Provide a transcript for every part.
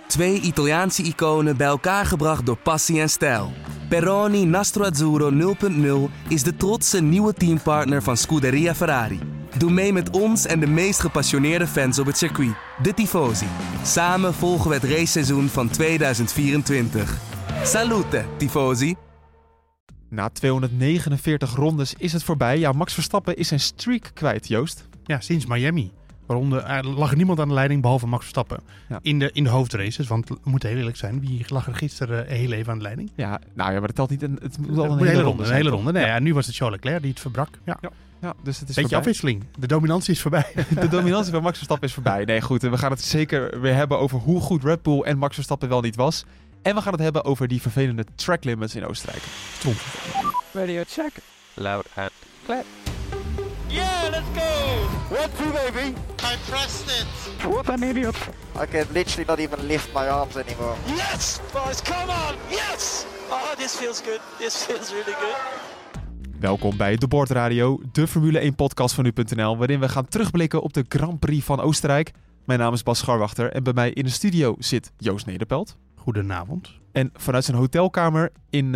Twee Italiaanse iconen bij elkaar gebracht door passie en stijl. Peroni Nastro Azzurro 0.0 is de trotse nieuwe teampartner van Scuderia Ferrari. Doe mee met ons en de meest gepassioneerde fans op het circuit, de Tifosi. Samen volgen we het raceseizoen van 2024. Salute, Tifosi! Na 249 rondes is het voorbij. Ja, Max Verstappen is zijn streak kwijt, Joost. Ja, sinds Miami. Er lag niemand aan de leiding behalve Max Verstappen. Ja. In de hoofdraces, want we moeten heel eerlijk zijn. Wie lag er gisteren heel even aan de leiding? Ja, nou ja, maar dat telt niet. Het moet al een hele ronde. Een hele ronde. Nee, ja, nu was het Charles Leclerc die het verbrak. Ja, dus het is beetje afwisseling. De dominantie is voorbij. De dominantie van Max Verstappen is voorbij. Nee, goed. We gaan het zeker weer hebben over hoe goed Red Bull en Max Verstappen wel niet was. En we gaan het hebben over die vervelende track limits in Oostenrijk. Stond. Radio check. Loud and clear. Yeah, let's go! 1-2 baby! I pressed it! What an idiot! I can literally not even lift my arms anymore. Yes! Boys, come on! Yes! Oh, this feels good. This feels really good. Welkom bij De Board Radio, de Formule 1 podcast van nu.nl, waarin we gaan terugblikken op de Grand Prix van Oostenrijk. Mijn naam is Bas Scharwachter en bij mij in de studio zit Joost Nederpelt. Goedenavond. En vanuit zijn hotelkamer in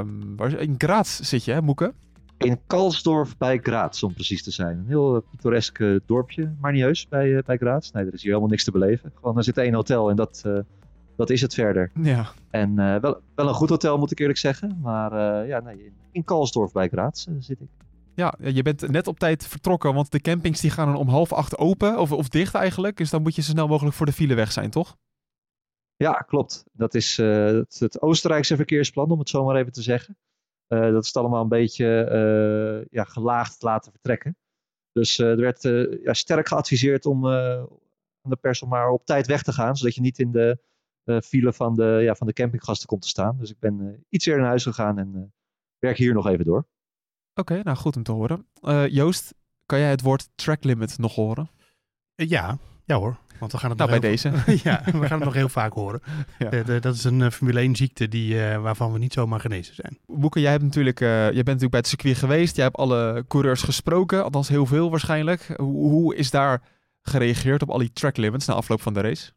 Graz zit je, hè, Moeke? In Kalsdorf bij Graz, om precies te zijn. Een heel pittoresk dorpje, maar niet heus bij Graz. Nee, er is hier helemaal niks te beleven. Gewoon, er zit één hotel en dat is het verder. Ja. En wel een goed hotel, moet ik eerlijk zeggen. Maar in Kalsdorf bij Graz zit ik. Ja, je bent net op tijd vertrokken, want de campings die gaan om 7:30 open, of dicht eigenlijk. Dus dan moet je zo snel mogelijk voor de file weg zijn, toch? Ja, klopt. Dat is het Oostenrijkse verkeersplan, om het zo maar even te zeggen. Dat is het allemaal een beetje gelaagd laten vertrekken. Dus er werd sterk geadviseerd om de pers om maar op tijd weg te gaan, zodat je niet in de file van de campinggasten komt te staan. Dus ik ben iets eerder naar huis gegaan en werk hier nog even door. Oké, nou goed om te horen. Joost, kan jij het woord track limit nog horen? Ja hoor. Want we gaan het bij deze. Ja, we gaan het nog heel vaak horen. Ja. Dat is een Formule 1 ziekte waarvan we niet zomaar genezen zijn. Boeke, jij bent natuurlijk bij het circuit geweest. Jij hebt alle coureurs gesproken, althans heel veel waarschijnlijk. Hoe is daar gereageerd op al die track limits na afloop van de race?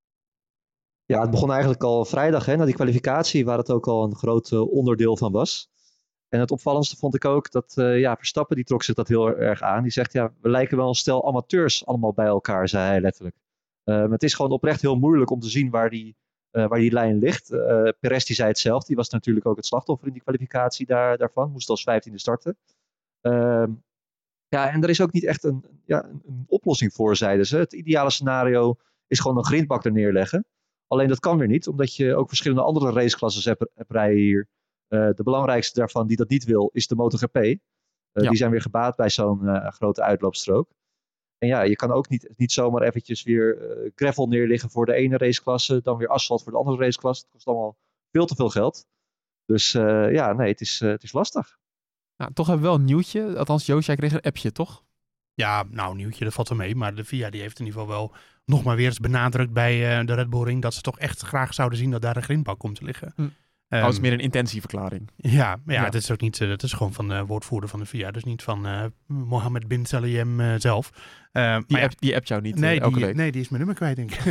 Ja, het begon eigenlijk al vrijdag, na die kwalificatie, waar het ook al een groot onderdeel van was. En het opvallendste vond ik ook dat Verstappen, die trok zich dat heel erg aan. Die zegt, we lijken wel een stel amateurs allemaal bij elkaar, zei hij letterlijk. Maar het is gewoon oprecht heel moeilijk om te zien waar die lijn ligt. Perez die zei het zelf, die was natuurlijk ook het slachtoffer in die kwalificatie daarvan. Moest als 15e starten. En er is ook niet echt een oplossing voor, zeiden ze. Het ideale scenario is gewoon een grindbak er neerleggen. Alleen dat kan weer niet, omdat je ook verschillende andere raceklassen hebt rijden hier. De belangrijkste daarvan die dat niet wil, is de MotoGP. Die zijn weer gebaat bij zo'n grote uitloopstrook. En je kan ook niet zomaar eventjes weer gravel neerliggen voor de ene raceklasse, dan weer asfalt voor de andere raceklasse. Het kost allemaal veel te veel geld. Dus het is lastig. Nou, toch hebben we wel een nieuwtje. Althans, Joost, jij kreeg een appje, toch? Ja, nou, nieuwtje, dat valt wel mee. Maar de FIA die heeft in ieder geval wel nog maar weer eens benadrukt bij de Red Bull Ring dat ze toch echt graag zouden zien dat daar een grindbak komt te liggen. Dat is meer een intentieverklaring. Ja, het is ook niet. Dat is gewoon van de woordvoerder van de FIA, dus niet van Mohammed bin Salem zelf. Die appt jou niet elke week? Nee, die is mijn nummer kwijt, denk ik.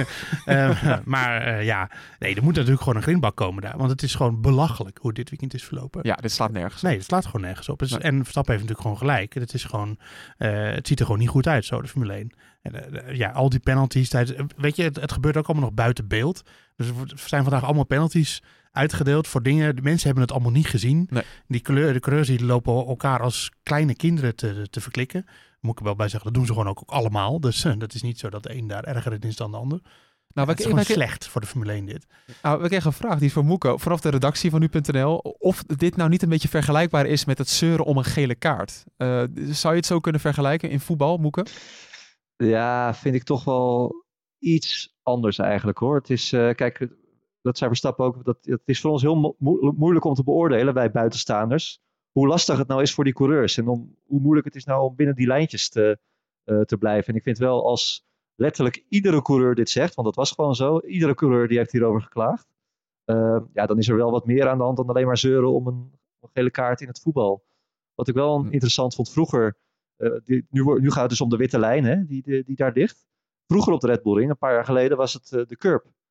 Er moet natuurlijk gewoon een grindbak komen daar, want het is gewoon belachelijk hoe dit weekend is verlopen. Ja, dit slaat nergens. Nee, het slaat gewoon nergens op. Dus, en Verstappen heeft natuurlijk gewoon gelijk. Het is gewoon, het ziet er gewoon niet goed uit, zo de Formule 1. En, al die penalties, weet je, het gebeurt ook allemaal nog buiten beeld. Dus er zijn vandaag allemaal penalties uitgedeeld voor dingen. De mensen hebben het allemaal niet gezien. Nee. De coureurs die lopen elkaar als kleine kinderen te verklikken. Moet ik er wel bij zeggen, dat doen ze gewoon ook allemaal. Dus dat is niet zo dat de een daar erger in is dan de ander. Nou, het is gewoon slecht voor de Formule 1 dit. Nou, we kregen een vraag, die is van Moeke, vanaf de redactie van nu.nl. Of dit nou niet een beetje vergelijkbaar is met het zeuren om een gele kaart. Zou je het zo kunnen vergelijken in voetbal, Moeke? Ja, vind ik toch wel iets anders eigenlijk, hoor. Het is, kijk, dat zei Verstappen ook, het is voor ons heel moeilijk om te beoordelen, wij buitenstaanders, hoe lastig het nou is voor die coureurs. En hoe moeilijk het is nou om binnen die lijntjes te blijven. En ik vind wel, als letterlijk iedere coureur dit zegt, want dat was gewoon zo, iedere coureur die heeft hierover geklaagd, dan is er wel wat meer aan de hand dan alleen maar zeuren om een gele kaart in het voetbal. Wat ik wel interessant vond vroeger, nu gaat het dus om de witte lijn, hè, die daar ligt. Vroeger op de Red Bull Ring, een paar jaar geleden, was het de curb.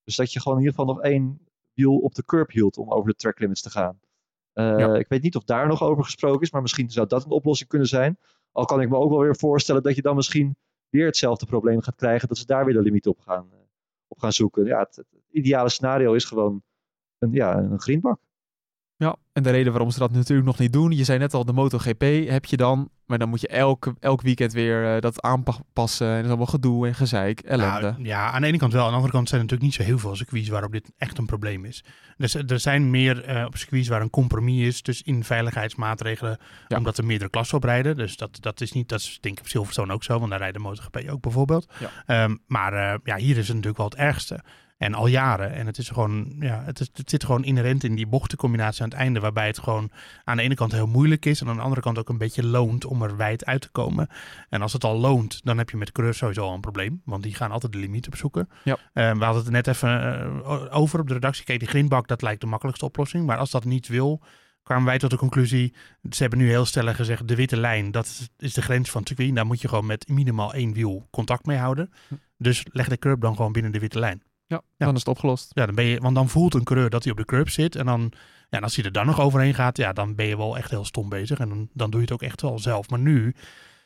Dus dat je gewoon in ieder geval nog 1 wiel op de curb hield om over de track limits te gaan. Ik weet niet of daar nog over gesproken is, maar misschien zou dat een oplossing kunnen zijn. Al kan ik me ook wel weer voorstellen dat je dan misschien weer hetzelfde probleem gaat krijgen, dat ze daar weer de limiet op gaan zoeken. Ja, het ideale scenario is gewoon een greenbak. Ja, en de reden waarom ze dat natuurlijk nog niet doen, je zei net al, de MotoGP heb je dan, maar dan moet je elk weekend weer dat aanpassen en dat is allemaal gedoe en gezeik, ellende. Nou, ja, aan de ene kant wel. Aan de andere kant zijn er natuurlijk niet zo heel veel circuits waarop dit echt een probleem is. Dus er zijn meer op circuits waar een compromis is tussen in veiligheidsmaatregelen, omdat er meerdere klassen op rijden. Dus dat is denk ik op Silverstone ook zo, want daar rijdt de MotoGP ook bijvoorbeeld. Ja. Maar hier is het natuurlijk wel het ergste. En al jaren. En het is gewoon, het zit gewoon inherent in die bochtencombinatie aan het einde, waarbij het gewoon aan de ene kant heel moeilijk is en aan de andere kant ook een beetje loont om er wijd uit te komen. En als het al loont, dan heb je met coureurs sowieso al een probleem, want die gaan altijd de limiet opzoeken. Ja. We hadden het net even over op de redactie. Kijk, die grindbak, dat lijkt de makkelijkste oplossing. Maar als dat niet wil, kwamen wij tot de conclusie, ze hebben nu heel stellig gezegd, de witte lijn, dat is de grens van het circuit. Daar moet je gewoon met minimaal 1 wiel contact mee houden. Dus leg de curb dan gewoon binnen de witte lijn. Ja, dan is het opgelost. Ja, want dan voelt een coureur dat hij op de curb zit. En dan, als hij er dan nog overheen gaat, dan ben je wel echt heel stom bezig. En dan doe je het ook echt wel zelf. Maar nu,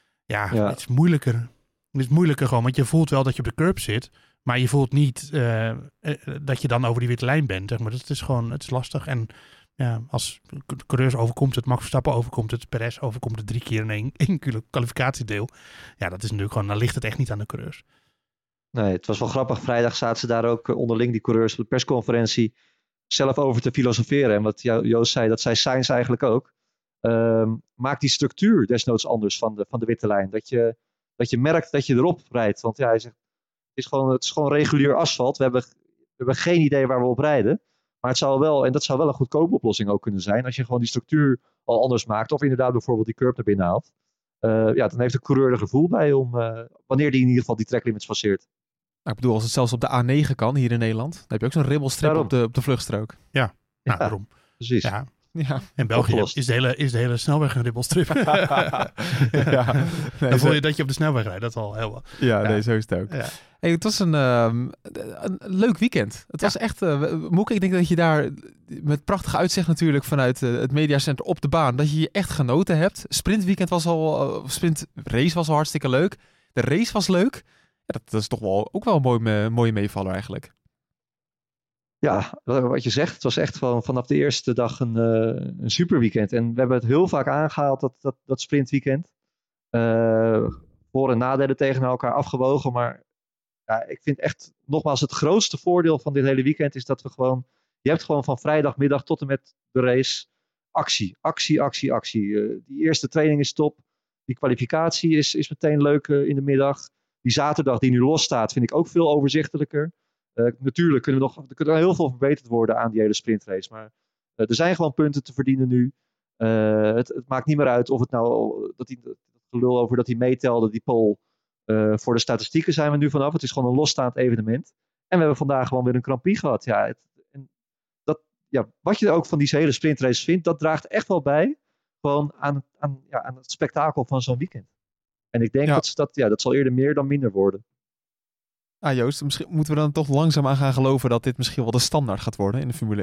het is moeilijker. Het is moeilijker gewoon, want je voelt wel dat je op de curb zit. Maar je voelt niet dat je dan over die witte lijn bent. Zeg maar. Dus het is lastig. En als coureurs overkomt het, Max Verstappen overkomt het, Perez overkomt het 3 keer in één kwalificatiedeel. Ja, dat is natuurlijk gewoon, dan ligt het echt niet aan de coureurs. Nee, het was wel grappig. Vrijdag zaten ze daar ook onderling, die coureurs, op de persconferentie zelf over te filosoferen. En wat Joost zei, dat zei Sainz eigenlijk ook. Maak die structuur desnoods anders van de witte lijn. Dat je merkt dat je erop rijdt. Want hij zegt, het is gewoon regulier asfalt. We hebben geen idee waar we op rijden. Maar het zou wel, en dat zou wel een goedkope oplossing ook kunnen zijn, als je gewoon die structuur al anders maakt. Of inderdaad bijvoorbeeld die curb naar binnen haalt. Dan heeft de coureur er gevoel bij om wanneer die in ieder geval die tracklimits passeert. Nou, ik bedoel, als het zelfs op de A9 kan, hier in Nederland, dan heb je ook zo'n ribbelstrip op de vluchtstrook. Ja, daarom. Precies. Ja. In België is de hele snelweg een ribbelstrip. Dan voel je dat je op de snelweg rijdt, dat is al heel wat. Nee, zo is het ook. Ja. Hey, het was een leuk weekend. Het was echt, Moeke, ik denk dat je daar met prachtig uitzicht natuurlijk vanuit het mediacenter op de baan, dat je je echt genoten hebt. Sprintrace was al hartstikke leuk. De race was leuk. Ja, dat is toch wel ook wel een mooie meevaller eigenlijk. Ja, wat je zegt, het was echt vanaf de eerste dag een super weekend. En we hebben het heel vaak aangehaald, dat sprintweekend. Voor- en nadelen tegen elkaar afgewogen. Maar ik vind echt, nogmaals, het grootste voordeel van dit hele weekend is dat je hebt gewoon van vrijdagmiddag tot en met de race actie. Die eerste training is top. Die kwalificatie is meteen leuk in de middag. Die zaterdag die nu losstaat vind ik ook veel overzichtelijker. Natuurlijk kunnen er heel veel verbeterd worden aan die hele sprintrace. Maar er zijn gewoon punten te verdienen nu. Het maakt niet meer uit of het nou, dat gelul over dat hij meetelde, die pole. Voor de statistieken zijn we nu vanaf. Het is gewoon een losstaand evenement. En we hebben vandaag gewoon weer een Grand Prix gehad. Wat je ook van die hele sprintrace vindt, dat draagt echt wel bij gewoon aan het spektakel van zo'n weekend. En ik denk dat zal eerder meer dan minder worden. Joost, misschien moeten we dan toch langzaam aan gaan geloven dat dit misschien wel de standaard gaat worden in de Formule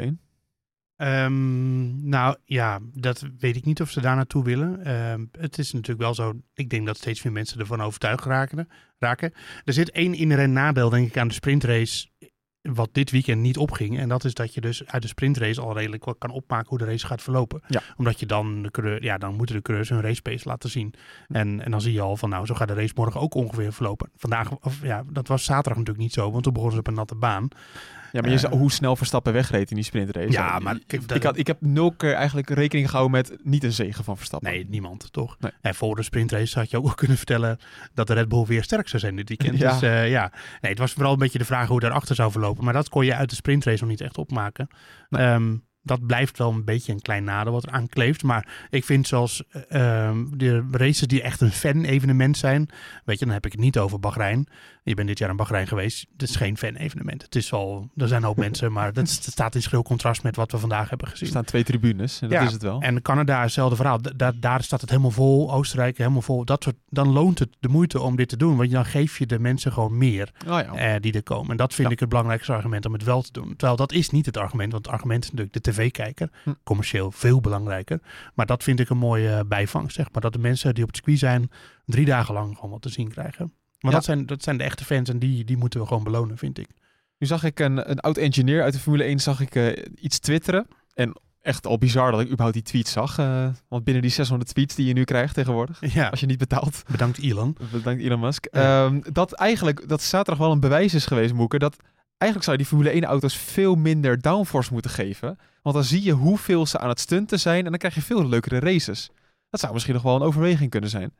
1? Dat weet ik niet of ze daar naartoe willen. Het is natuurlijk wel zo, ik denk dat steeds meer mensen ervan overtuigd raken. Er zit 1 inherent nadeel, denk ik, aan de sprintrace, wat dit weekend niet opging. En dat is dat je dus uit de sprintrace al redelijk wat kan opmaken hoe de race gaat verlopen. Ja. Omdat je dan dan moeten de coureurs hun race pace laten zien. En dan zie je al van, zo gaat de race morgen ook ongeveer verlopen. Dat was zaterdag natuurlijk niet zo, want toen begonnen ze op een natte baan. Ja, maar je zag hoe snel Verstappen wegreed in die sprintrace. Ja, maar ik heb 0 keer eigenlijk rekening gehouden met niet een zege van Verstappen. Nee, niemand, toch? Nee. En voor de sprintrace had je ook kunnen vertellen dat de Red Bull weer sterk zou zijn dit weekend. Ja. Dus het was vooral een beetje de vraag hoe daarachter zou verlopen. Maar dat kon je uit de sprintrace nog niet echt opmaken. Nee. dat blijft wel een beetje een klein nadeel wat er aan kleeft. Maar ik vind zoals de races die echt een fan-evenement zijn. Weet je, dan heb ik het niet over Bahrein. Je bent dit jaar in Bahrein geweest. Het is geen fan-evenement. Het is al, er zijn een hoop mensen, maar dat staat in schril contrast met wat we vandaag hebben gezien. Er staan 2 tribunes en dat is het wel. En Canada is hetzelfde verhaal. Daar staat het helemaal vol. Oostenrijk helemaal vol. Dan loont het de moeite om dit te doen. Want dan geef je de mensen gewoon meer die er komen. En dat vind ik het belangrijkste argument om het wel te doen. Terwijl dat is niet het argument. Want het argument is natuurlijk de tv-kijker. Commercieel veel belangrijker. Maar dat vind ik een mooie bijvangst. Zeg maar. Dat de mensen die op het circuit zijn 3 dagen lang gewoon wat te zien krijgen. Maar dat zijn de echte fans en die moeten we gewoon belonen, vind ik. Nu zag ik een oud-engineer uit de Formule 1 iets twitteren. En echt al bizar dat ik überhaupt die tweets zag. Want binnen die 600 tweets die je nu krijgt tegenwoordig. Ja. Als je niet betaalt. Bedankt Elon. Bedankt Elon Musk. Ja. Dat zaterdag wel een bewijs is geweest, Moeke. Dat eigenlijk zou je die Formule 1 auto's veel minder downforce moeten geven. Want dan zie je hoeveel ze aan het stunten zijn. En dan krijg je veel leukere races. Dat zou misschien nog wel een overweging kunnen zijn.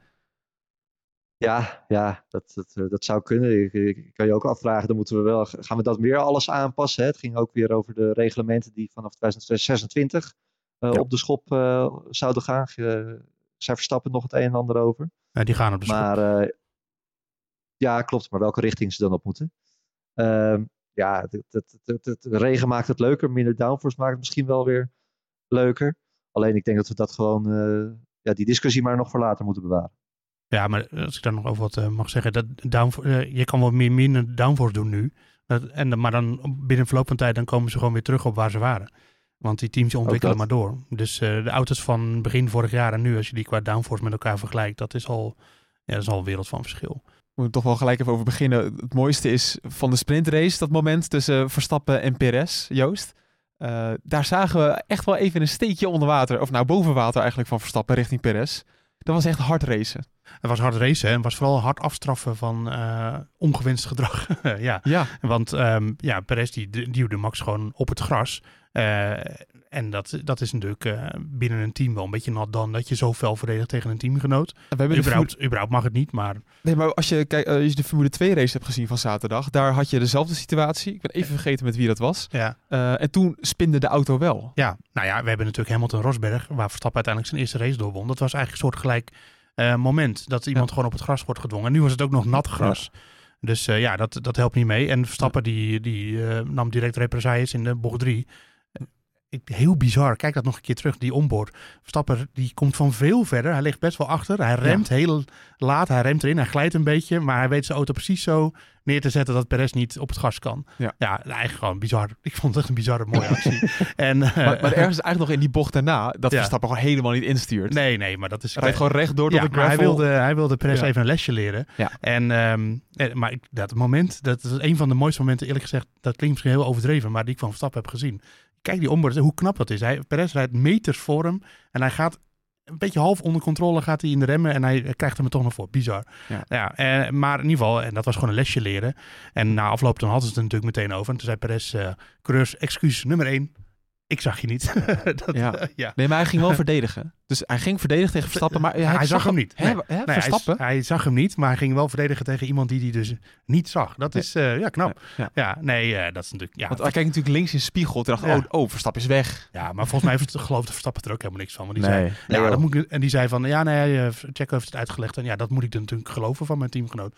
Ja, dat zou kunnen. Ik kan je ook afvragen, dan moeten we wel, gaan we dat weer alles aanpassen? Hè? Het ging ook weer over de reglementen die vanaf 2026 op de schop zouden gaan. Zij Verstappen nog het een en ander over. Ja, die gaan op de schop. Ja, klopt. Maar welke richting ze dan op moeten? De regen maakt het leuker. Minder downforce maakt het misschien wel weer leuker. Alleen ik denk dat we dat gewoon, die discussie maar nog voor later moeten bewaren. Ja, maar als ik daar nog over wat mag zeggen. Je kan wel minder downforce doen nu. Maar dan binnen verloop van tijd dan komen ze gewoon weer terug op waar ze waren. Want die teams ontwikkelen maar door. Dus de auto's van begin vorig jaar en nu, als je die qua downforce met elkaar vergelijkt, dat is al een wereld van verschil. We moeten toch wel gelijk even over beginnen. Het mooiste is van de sprintrace, dat moment tussen Verstappen en Perez, Joost. Daar zagen we echt wel even een steekje onder water. Of boven water eigenlijk van Verstappen richting Perez. Dat was echt hard racen. Het was hard racen en het was vooral hard afstraffen van ongewenst gedrag. Ja. Want Perez die duwde Max gewoon op het gras. En dat is natuurlijk binnen een team wel een beetje nat dan dat je zo fel verdedigt tegen een teamgenoot. Überhaupt mag het niet, maar... Nee, maar als je de Formule 2 race hebt gezien van zaterdag, daar had je dezelfde situatie. Ik ben even vergeten met wie dat was. Ja. En toen spinde de auto wel. Ja, we hebben natuurlijk Hamilton-Rosberg, waar Verstappen uiteindelijk zijn eerste race doorwon. Dat was eigenlijk een soortgelijk moment dat iemand gewoon op het gras wordt gedwongen. En nu was het ook nog nat gras. Ja. Dus dat helpt niet mee. En Verstappen die nam direct represailles in de bocht 3. Heel bizar. Kijk dat nog een keer terug, die onboard. Verstappen die komt van veel verder. Hij ligt best wel achter. Hij remt heel laat. Hij remt erin. Hij glijdt een beetje. Maar hij weet zijn auto precies zo neer te zetten dat Perez niet op het gas kan. Ja, eigenlijk gewoon bizar. Ik vond het echt een bizarre mooie actie. Maar ergens eigenlijk nog in die bocht daarna dat Verstappen gewoon helemaal niet instuurt. Nee, maar dat is... Hij rijdt gewoon rechtdoor door de gravel. Hij wilde Perez even een lesje leren. Ja. Maar dat moment, dat is een van de mooiste momenten, eerlijk gezegd, dat klinkt misschien heel overdreven, maar die ik van Verstappen heb gezien. Kijk die onboard, hoe knap dat is. Perez rijdt meters voor hem en hij gaat een beetje half onder controle gaat hij in de remmen en hij krijgt hem er toch nog voor. Bizar. Maar in ieder geval, en dat was gewoon een lesje leren. En na afloop dan hadden ze het er natuurlijk meteen over. En toen zei Perez, coureurs, excuus nummer 1. Ik zag je niet. Nee, maar hij ging wel verdedigen. Dus hij ging verdedigen tegen Verstappen, maar hij zag hem niet. Verstappen? Hij zag hem niet, maar hij ging wel verdedigen tegen iemand die hij dus niet zag. Dat is knap. Dat is natuurlijk... Want hij kijkt natuurlijk links in de spiegel en dacht, Verstappen is weg. Ja, maar volgens mij geloofde Verstappen er ook helemaal niks van. Want die zei, dat moet ik, en die zei van, Checo heeft het uitgelegd. En dat moet ik dan natuurlijk geloven van mijn teamgenoot.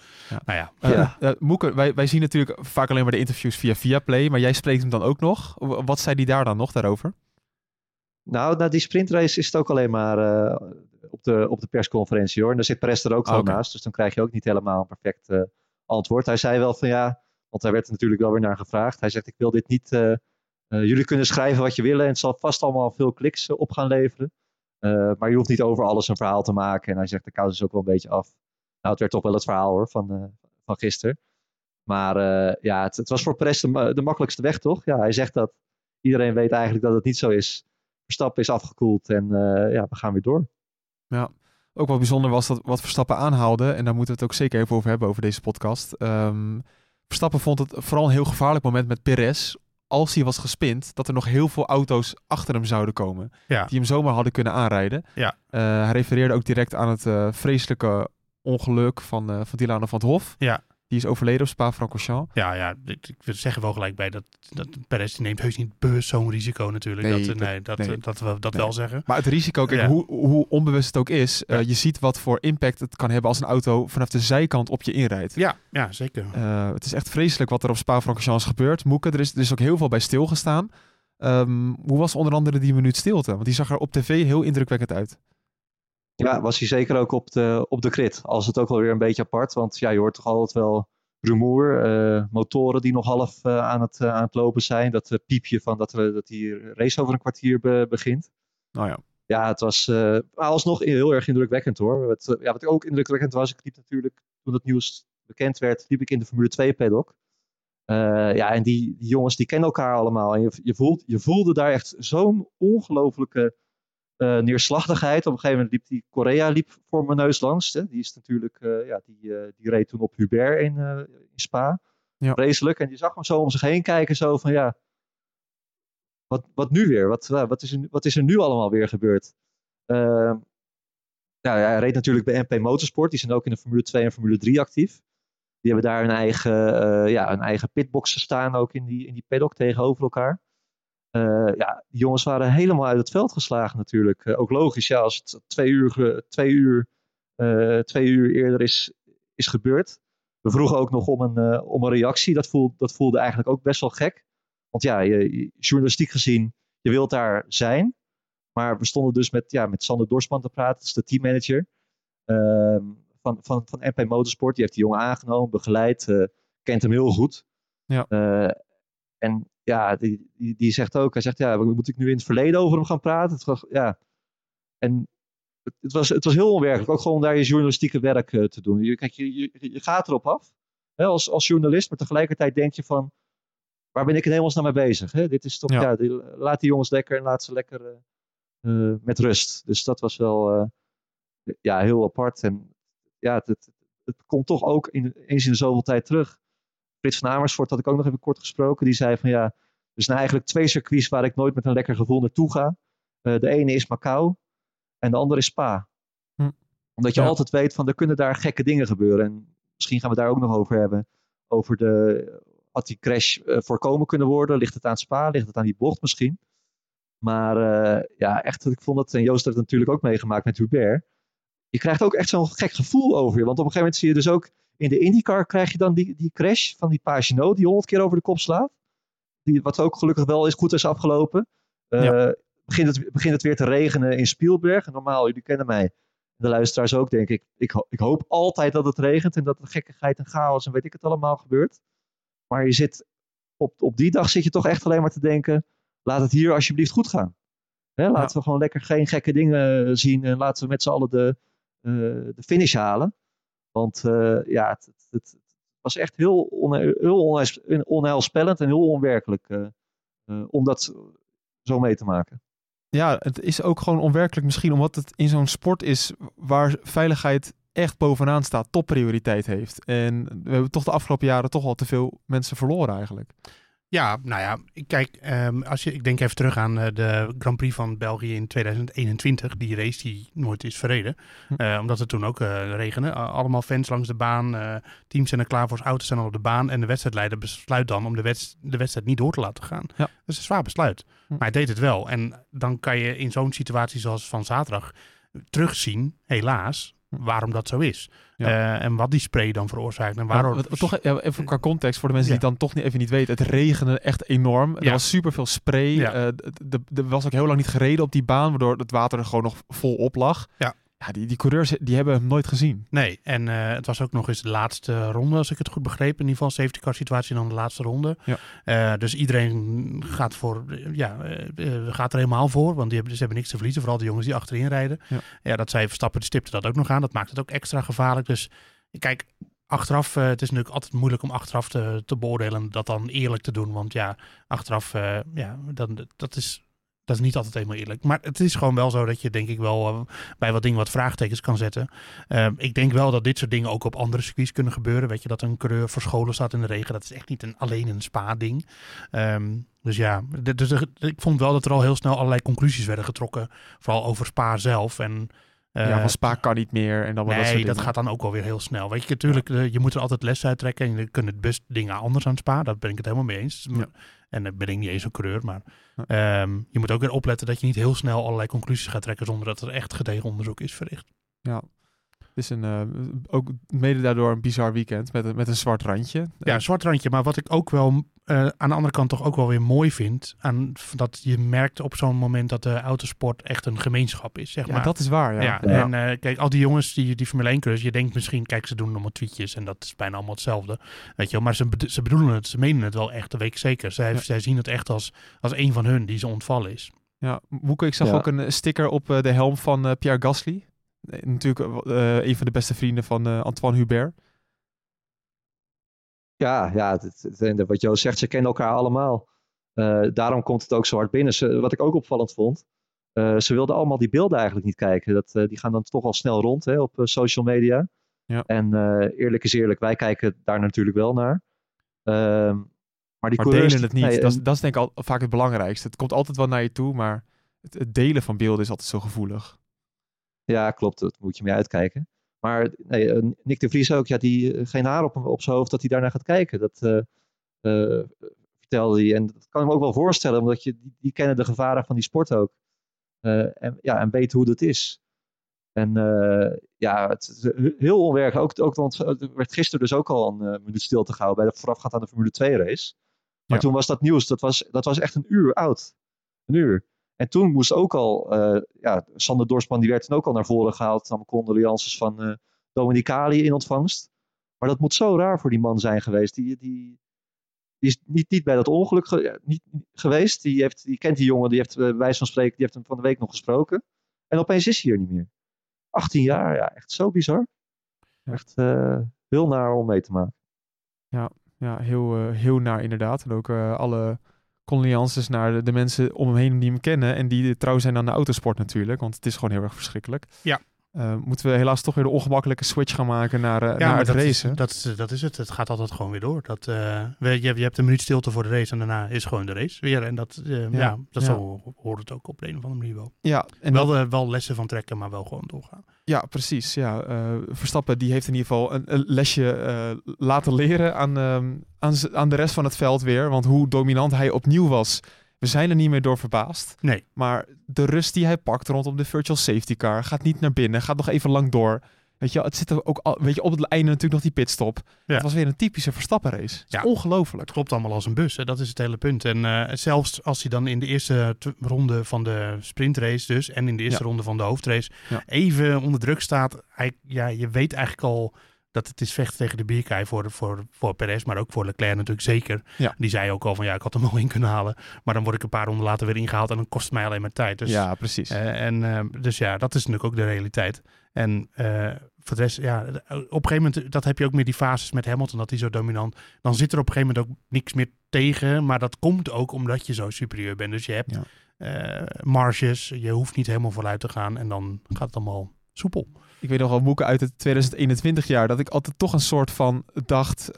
Moeke, wij zien natuurlijk vaak alleen maar de interviews via Viaplay, maar jij spreekt hem dan ook nog. Wat zei die daar dan nog daarover? Nou, na die sprintrace is het ook alleen maar op de persconferentie hoor. En daar zit Perez er ook gewoon naast. Dus dan krijg je ook niet helemaal een perfect antwoord. Hij zei wel van want hij werd er natuurlijk wel weer naar gevraagd. Hij zegt, ik wil dit niet... jullie kunnen schrijven wat je willen en het zal vast allemaal veel kliks op gaan leveren. Maar je hoeft niet over alles een verhaal te maken. En hij zegt, de kous is ook wel een beetje af. Nou, het werd toch wel het verhaal hoor, van gisteren. Maar het was voor Perez de makkelijkste weg toch? Ja, hij zegt dat iedereen weet eigenlijk dat het niet zo is. Verstappen is afgekoeld en we gaan weer door. Ja, ook wat bijzonder was dat wat Verstappen aanhaalde, en daar moeten we het ook zeker even over hebben, over deze podcast. Verstappen vond het vooral een heel gevaarlijk moment met Perez, als hij was gespind, dat er nog heel veel auto's achter hem zouden komen, die hem zomaar hadden kunnen aanrijden. Ja. Hij refereerde ook direct aan het vreselijke ongeluk van Dylan van 't Hof. Ja. Die is overleden op Spa-Francorchamps. Ja, ik wil zeggen wel gelijk bij dat Perez die neemt heus niet bewust zo'n risico natuurlijk. Dat we wel zeggen. Maar het risico, kijk, hoe onbewust het ook is, je ziet wat voor impact het kan hebben als een auto vanaf de zijkant op je inrijdt. Ja, zeker. Het is echt vreselijk wat er op Spa-Francorchamps gebeurt. Moeke, er is ook heel veel bij stilgestaan. Hoe was onder andere die minuut stilte? Want die zag er op tv heel indrukwekkend uit. Ja, was hij zeker ook op de grid. Al is het ook wel weer een beetje apart. Want ja, je hoort toch altijd wel rumoer. Motoren die nog half aan het lopen zijn. Dat piepje van dat die race over een kwartier begint. Nou ja. Ja, het was alsnog heel erg indrukwekkend hoor. Wat ook indrukwekkend was, ik liep natuurlijk toen het nieuws bekend werd, liep ik in de Formule 2 paddock. En die jongens die kennen elkaar allemaal. En je voelde daar echt zo'n ongelofelijke neerslachtigheid. Op een gegeven moment liep die Correa voor mijn neus langs. Hè. Die is natuurlijk, die reed toen op Hubert in Spa. Ja. Vreselijk. En die zag hem zo om zich heen kijken. Zo van ja, wat nu weer? Wat is er nu allemaal weer gebeurd? Hij reed natuurlijk bij MP Motorsport. Die zijn ook in de Formule 2 en Formule 3 actief. Die hebben daar een eigen pitbox staan. Ook in die paddock tegenover elkaar. Die jongens waren helemaal uit het veld geslagen natuurlijk. Ook logisch, ja, als het 2 uur eerder is gebeurd. We vroegen ook nog om een reactie. Dat voelde eigenlijk ook best wel gek. Want ja, journalistiek gezien, je wilt daar zijn. Maar we stonden dus met Sander Dorsman te praten. Dat is de teammanager van MP Motorsport. Die heeft die jongen aangenomen, begeleid. Kent hem heel goed. Ja. En ja, die zegt ook, hij zegt, ja, moet ik nu in het verleden over hem gaan praten? Het was heel onwerkelijk, ook gewoon om daar je journalistieke werk te doen. Je gaat erop af, hè, als journalist, maar tegelijkertijd denk je van, waar ben ik in hemelsnaam mee bezig? Hè? Dit is toch, laat die jongens lekker en laat ze lekker met rust. Dus dat was wel heel apart. En ja, het komt toch ook eens in de zoveel tijd terug. Frits van Amersfoort had ik ook nog even kort gesproken. Die zei van ja, er zijn eigenlijk 2 circuits waar ik nooit met een lekker gevoel naartoe ga. De ene is Macau en de andere is Spa. Omdat je altijd weet van er kunnen daar gekke dingen gebeuren. En misschien gaan we daar ook nog over hebben. Had die crash voorkomen kunnen worden? Ligt het aan Spa? Ligt het aan die bocht misschien? Maar echt, ik vond het, en Joost heeft het natuurlijk ook meegemaakt met Hubert. Je krijgt ook echt zo'n gek gevoel over je. Want op een gegeven moment zie je dus ook in de IndyCar krijg je dan die crash van die Pagenaud die 100 keer over de kop slaat. Wat ook gelukkig wel goed is afgelopen. Begint het weer te regenen in Spielberg. En normaal, jullie kennen mij, de luisteraars ook, denk ik. Ik hoop altijd dat het regent en dat er gekkigheid en chaos en weet ik het allemaal gebeurt. Maar je zit op die dag zit je toch echt alleen maar te denken, laat het hier alsjeblieft goed gaan. Hè, laten we gewoon lekker geen gekke dingen zien en laten we met z'n allen de finish halen. Want het was echt heel onheilspellend en heel onwerkelijk om dat zo mee te maken. Ja, het is ook gewoon onwerkelijk misschien omdat het in zo'n sport is waar veiligheid echt bovenaan staat, topprioriteit heeft. En we hebben toch de afgelopen jaren toch al te veel mensen verloren eigenlijk. Ja, nou ja, kijk, ik denk even terug aan de Grand Prix van België in 2021. Die race die nooit is verreden. Omdat het toen ook regende. Allemaal fans langs de baan. Teams zijn er klaar voor, auto's zijn al op de baan. En de wedstrijdleider besluit dan om de wedstrijd niet door te laten gaan. Ja. Dat is een zwaar besluit. Maar hij deed het wel. En dan kan je in zo'n situatie zoals van zaterdag terugzien, helaas, waarom dat zo is. Ja. En wat die spray dan veroorzaakt. En waarom... Toch even qua context voor de mensen die het dan toch even niet weten. Het regende echt enorm. Er was superveel spray. Ja. Er was ook heel lang niet gereden op die baan, waardoor het water er gewoon nog vol op lag. Ja. Ja, die coureurs die hebben hem nooit gezien. Nee, en het was ook nog eens de laatste ronde, als ik het goed begreep. In ieder geval safety car situatie dan de laatste ronde. Ja. Dus iedereen gaat gaat er helemaal voor, want ze hebben niks te verliezen. Vooral de jongens die achterin rijden. Ja, dat zei Verstappen, die stipte dat ook nog aan. Dat maakt het ook extra gevaarlijk. Dus kijk, achteraf, het is natuurlijk altijd moeilijk om achteraf te beoordelen en dat dan eerlijk te doen. Want ja, achteraf, dat is niet altijd helemaal eerlijk. Maar het is gewoon wel zo dat je denk ik wel bij wat dingen wat vraagtekens kan zetten. Ik denk wel dat dit soort dingen ook op andere circuits kunnen gebeuren. Weet je, dat een coureur verscholen staat in de regen. Dat is echt niet alleen een Spa-ding. Dus ja, ik vond wel dat er al heel snel allerlei conclusies werden getrokken. Vooral over Spa zelf. En Van Spa kan niet meer. En dan Nee, dat gaat dan ook alweer heel snel. Weet je, natuurlijk, je moet er altijd les uit trekken. En je kunt het best dingen anders aan Spa. Daar ben ik het helemaal mee eens. Ja. En dan ben ik niet eens een coureur. Maar je moet ook weer opletten dat je niet heel snel allerlei conclusies gaat trekken zonder dat er echt gedegen onderzoek is verricht. Ja. Het is ook mede daardoor een bizar weekend met een zwart randje. Ja, een zwart randje. Maar wat ik ook wel aan de andere kant toch ook wel weer mooi vind, dat je merkt op zo'n moment dat de autosport echt een gemeenschap is. Zeg maar. Dat is waar. Ja. En kijk, al die jongens die Formule 1 coureurs, je denkt misschien, kijk, ze doen allemaal tweetjes en dat is bijna allemaal hetzelfde. Weet je wel, maar ze bedoelen het, ze menen het wel echt, dat weet ik zeker. Zij zien het echt als een van hun die ze ontvallen is. Ja, Moeke, ik zag ook een sticker op de helm van Pierre Gasly. Natuurlijk een van de beste vrienden van Antoine Hubert. Ja, wat Jo zegt, ze kennen elkaar allemaal. Daarom komt het ook zo hard binnen. Wat ik ook opvallend vond, ze wilden allemaal die beelden eigenlijk niet kijken. Die gaan dan toch al snel rond op social media. Ja. En eerlijk is eerlijk, wij kijken daar natuurlijk wel naar. Maar delen het niet. Nee, dat is denk ik al vaak het belangrijkste. Het komt altijd wel naar je toe, maar het delen van beelden is altijd zo gevoelig. Ja, klopt. Dat moet je mee uitkijken. Maar Nick de Vries ook, die geen haar op zijn hoofd dat hij daarnaar gaat kijken. Dat vertelde hij. En dat kan ik me ook wel voorstellen, omdat die kennen de gevaren van die sport ook. En weten hoe dat is. En het is heel onwerkelijk. Ook, want er werd gisteren dus ook al een minuut stilte gehouden bij de voorafgaand aan de Formule 2 race. Maar toen was dat nieuws, dat was echt een uur oud. Een uur. En toen moest ook al, Sander Dorsman, die werd toen ook al naar voren gehaald. Dan condolences van Dominicali in ontvangst. Maar dat moet zo raar voor die man zijn geweest. Die is niet bij dat ongeluk niet geweest. Die kent die jongen, die heeft bij wijze van spreken, die heeft hem van de week nog gesproken. En opeens is hij hier niet meer. 18 jaar, ja, echt zo bizar. Echt heel naar om mee te maken. Ja, heel naar inderdaad. En ook alle condolences naar de mensen om hem heen die hem kennen en die trouw zijn aan de autosport natuurlijk, want het is gewoon heel erg verschrikkelijk. Ja. Moeten we helaas toch weer de ongemakkelijke switch gaan maken naar het racen. Dat is het. Het gaat altijd gewoon weer door. Je hebt een minuut stilte voor de race en daarna is gewoon de race weer. En zo hoort het ook op de een of andere manier wel. Ja, en wel lessen van trekken, maar wel gewoon doorgaan. Ja, precies. Ja. Verstappen die heeft in ieder geval een lesje laten leren aan de rest van het veld weer. Want hoe dominant hij opnieuw was, we zijn er niet meer door verbaasd. Nee. Maar de rust die hij pakt rondom de virtual safety car, gaat niet naar binnen, gaat nog even lang door. Weet je, het zit er ook op het einde natuurlijk nog die pitstop. Ja. Het was weer een typische Verstappen race. Het is ongelooflijk. Het klopt allemaal als een bus. Hè? Dat is het hele punt. En zelfs als hij dan in de eerste ronde van de sprintrace dus en in de eerste ronde van de hoofdrace even onder druk staat. Je weet eigenlijk al dat het is vechten tegen de bierkaai voor Perez, maar ook voor Leclerc natuurlijk zeker. Ja. Die zei ook al van ik had hem wel in kunnen halen, maar dan word ik een paar ronden later weer ingehaald en dan kost het mij alleen maar tijd. Dus, ja, precies. Dus dat is natuurlijk ook de realiteit. En voor de rest, op een gegeven moment, dat heb je ook meer die fases met Hamilton, dat hij zo dominant. Dan zit er op een gegeven moment ook niks meer tegen, maar dat komt ook omdat je zo superieur bent. Dus je hebt marges, je hoeft niet helemaal vooruit te gaan en dan gaat het allemaal soepel. Ik weet nog wel boeken uit het 2021 jaar, dat ik altijd toch een soort van dacht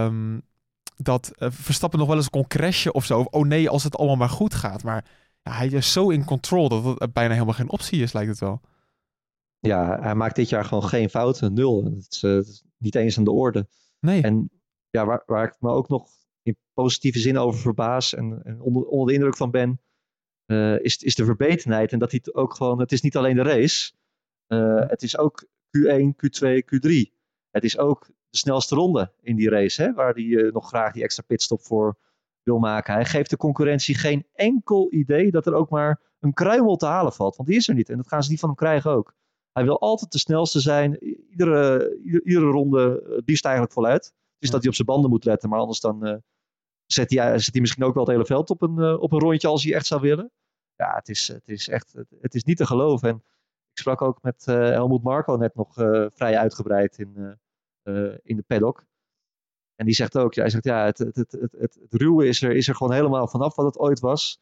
dat Verstappen nog wel eens kon crashen of zo. Oh nee, als het allemaal maar goed gaat. Maar hij is zo in control dat het bijna helemaal geen optie is, lijkt het wel. Ja, hij maakt dit jaar gewoon geen fouten, 0. Het is niet eens aan de orde. Nee. En waar ik me ook nog in positieve zin over verbaas en onder de indruk van ben, is de verbetenheid. En dat hij ook gewoon, het is niet alleen de race. Het is ook Q1, Q2, Q3. Het is ook de snelste ronde in die race, hè, waar hij nog graag die extra pitstop voor wil maken. Hij geeft de concurrentie geen enkel idee dat er ook maar een kruimel te halen valt. Want die is er niet en dat gaan ze niet van hem krijgen ook. Hij wil altijd de snelste zijn. Iedere ronde liefst eigenlijk voluit. Het is dat hij op zijn banden moet letten, maar anders dan zet hij misschien ook wel het hele veld op een rondje als hij echt zou willen. Ja, het is niet te geloven. En ik sprak ook met Helmut Marko net nog vrij uitgebreid in de paddock. En die zegt ook, het ruwe is er gewoon helemaal vanaf wat het ooit was.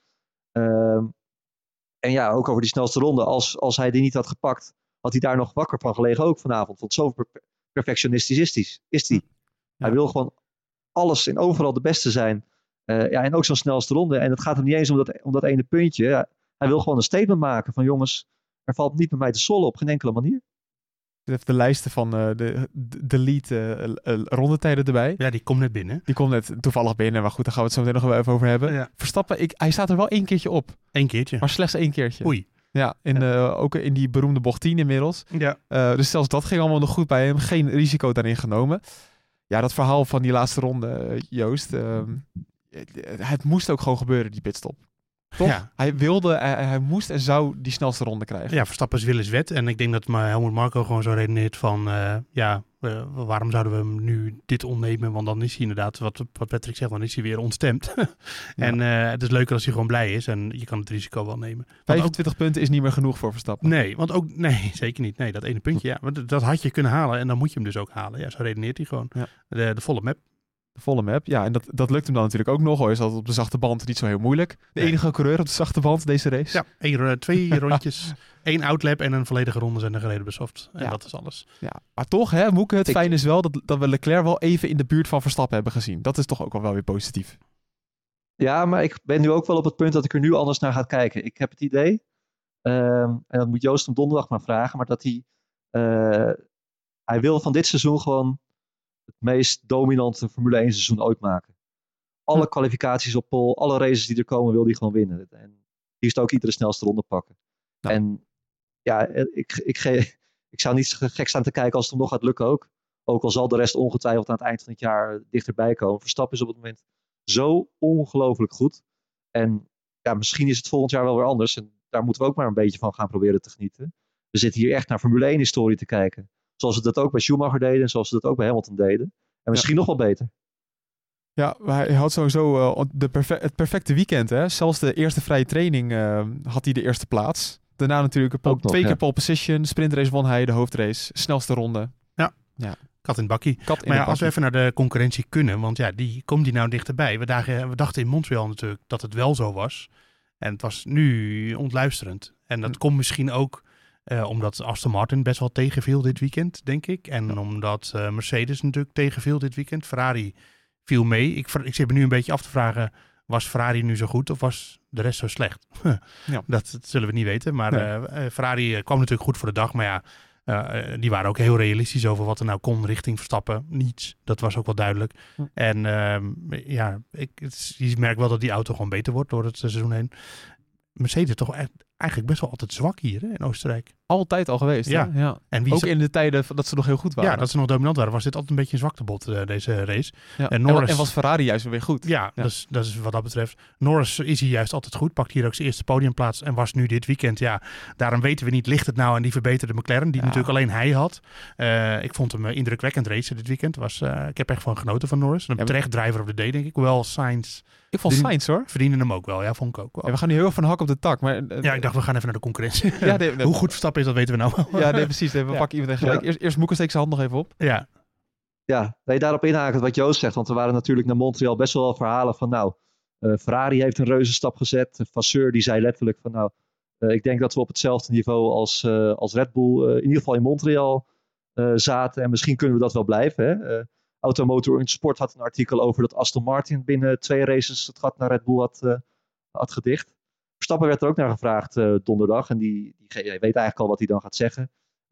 En ook over die snelste ronde. Als hij die niet had gepakt, had hij daar nog wakker van gelegen ook vanavond. Want zo perfectionistisch is hij. Hij wil gewoon alles en overal de beste zijn. En ook zo'n snelste ronde. En het gaat hem niet eens om dat ene puntje. Ja, hij wil gewoon een statement maken van jongens, er valt niet met mij te sollen op geen enkele manier. Even de lijsten van de delete rondetijden erbij. Ja, die komt net binnen. Die komt net toevallig binnen, maar goed, daar gaan we het zo meteen nog wel even over hebben. Ja. Verstappen, hij staat er wel 1 keertje op. 1 keertje. Maar slechts 1 keertje. Oei. Ja, ook in die beroemde bocht 10 inmiddels. Ja. Dus zelfs dat ging allemaal nog goed bij hem. Geen risico daarin genomen. Ja, dat verhaal van die laatste ronde, Joost. Het moest ook gewoon gebeuren, die pitstop. Toch? Ja. Hij moest en zou die snelste ronde krijgen. Ja, Verstappen is wil is wet. En ik denk dat Helmut Marko gewoon zo redeneert van... waarom zouden we hem nu dit ontnemen? Want dan is hij inderdaad, wat Patrick zegt, dan is hij weer ontstemd. En het is leuker als hij gewoon blij is. En je kan het risico wel nemen. 25 punten is niet meer genoeg voor Verstappen. Nee, zeker niet. Nee, dat ene puntje, ja. Want dat had je kunnen halen en dan moet je hem dus ook halen. Ja, zo redeneert hij gewoon. Ja. De volle map. De volle map, ja. En dat lukt hem dan natuurlijk ook nog. Hij is altijd op de zachte band niet zo heel moeilijk. De enige coureur op de zachte band deze race. Ja, 2 rondjes, 1 outlap en een volledige ronde zijn er gereden bij soft. En dat is alles. Ja, maar toch, hè, Moeke, het fijn is wel dat we Leclerc wel even in de buurt van Verstappen hebben gezien. Dat is toch ook wel weer positief. Ja, maar ik ben nu ook wel op het punt dat ik er nu anders naar ga kijken. Ik heb het idee, en dat moet Joost hem donderdag maar vragen, maar dat hij wil van dit seizoen gewoon het meest dominante Formule 1 seizoen ooit maken. Alle kwalificaties op pole, alle races die er komen, wil hij gewoon winnen. En liefst ook iedere snelste ronde pakken. Ja. En ja, ik zou niet gek staan te kijken als het hem nog gaat lukken ook. Ook al zal de rest ongetwijfeld aan het eind van het jaar dichterbij komen. Verstappen is op het moment zo ongelooflijk goed. En ja, misschien is het volgend jaar wel weer anders. En daar moeten we ook maar een beetje van gaan proberen te genieten. We zitten hier echt naar Formule 1 historie te kijken. Zoals we dat ook bij Schumacher deden en zoals we dat ook bij Hamilton deden. En misschien nog wel beter. Ja, hij had sowieso het perfecte weekend. Hè? Zelfs de eerste vrije training had hij de eerste plaats. Daarna natuurlijk twee keer pole position. Sprintrace won hij, de hoofdrace. Snelste ronde. Ja. Kat in het bakkie. Maar als we even naar de concurrentie kunnen. Want ja, komt die nou dichterbij? We dachten in Montreal natuurlijk dat het wel zo was. En het was nu ontluisterend. En dat komt misschien ook... omdat Aston Martin best wel tegenviel dit weekend, denk ik. En omdat Mercedes natuurlijk tegenviel dit weekend. Ferrari viel mee. Ik zit me nu een beetje af te vragen... was Ferrari nu zo goed of was de rest zo slecht? Dat zullen we niet weten. Maar Ferrari kwam natuurlijk goed voor de dag. Maar ja, die waren ook heel realistisch over wat er nou kon richting Verstappen. Niets. Dat was ook wel duidelijk. En je merkt wel dat die auto gewoon beter wordt door het seizoen heen. Mercedes toch eigenlijk best wel altijd zwak hier hè, in Oostenrijk. Altijd al geweest. Ja. Hè? Ja. En ook in de tijden dat ze nog heel goed waren. Ja, dat ze nog dominant waren. Was dit altijd een beetje een zwaktebod deze race. Ja. En was Ferrari juist weer goed. Ja. Dus dat is wat dat betreft. Norris is hier juist altijd goed. Pakt hier ook zijn eerste podiumplaats. En was nu dit weekend, daarom weten we niet, ligt het nou aan die verbeterde McLaren. Die natuurlijk alleen hij had. Ik vond hem indrukwekkend racen dit weekend. Ik heb echt van genoten van Norris. Een terecht driver op de day, denk ik. Hoewel Sainz... Ik vond Sainz hoor. Verdienen hem ook wel. Ja, vond ik ook wel. Ja, we gaan nu heel erg van hak op de tak. Maar, ik dacht we gaan even naar de concurrentie. Hoe goed Verstappen is, dat weten we nou wel. Ja, nee, precies. We pakken iemand gelijk. Eerst Moeke steekt zijn hand nog even op. Ja, wil je daarop inhaken wat Joost zegt? Want er waren natuurlijk naar Montreal best wel verhalen van Ferrari heeft een reuzenstap gezet. Vasseur die zei letterlijk van ik denk dat we op hetzelfde niveau als Red Bull in ieder geval in Montreal zaten. En misschien kunnen we dat wel blijven. Hè? Automotor Sport had een artikel over dat Aston Martin binnen 2 races het gat naar Red Bull had gedicht. Verstappen werd er ook naar gevraagd donderdag. En die weet eigenlijk al wat hij dan gaat zeggen.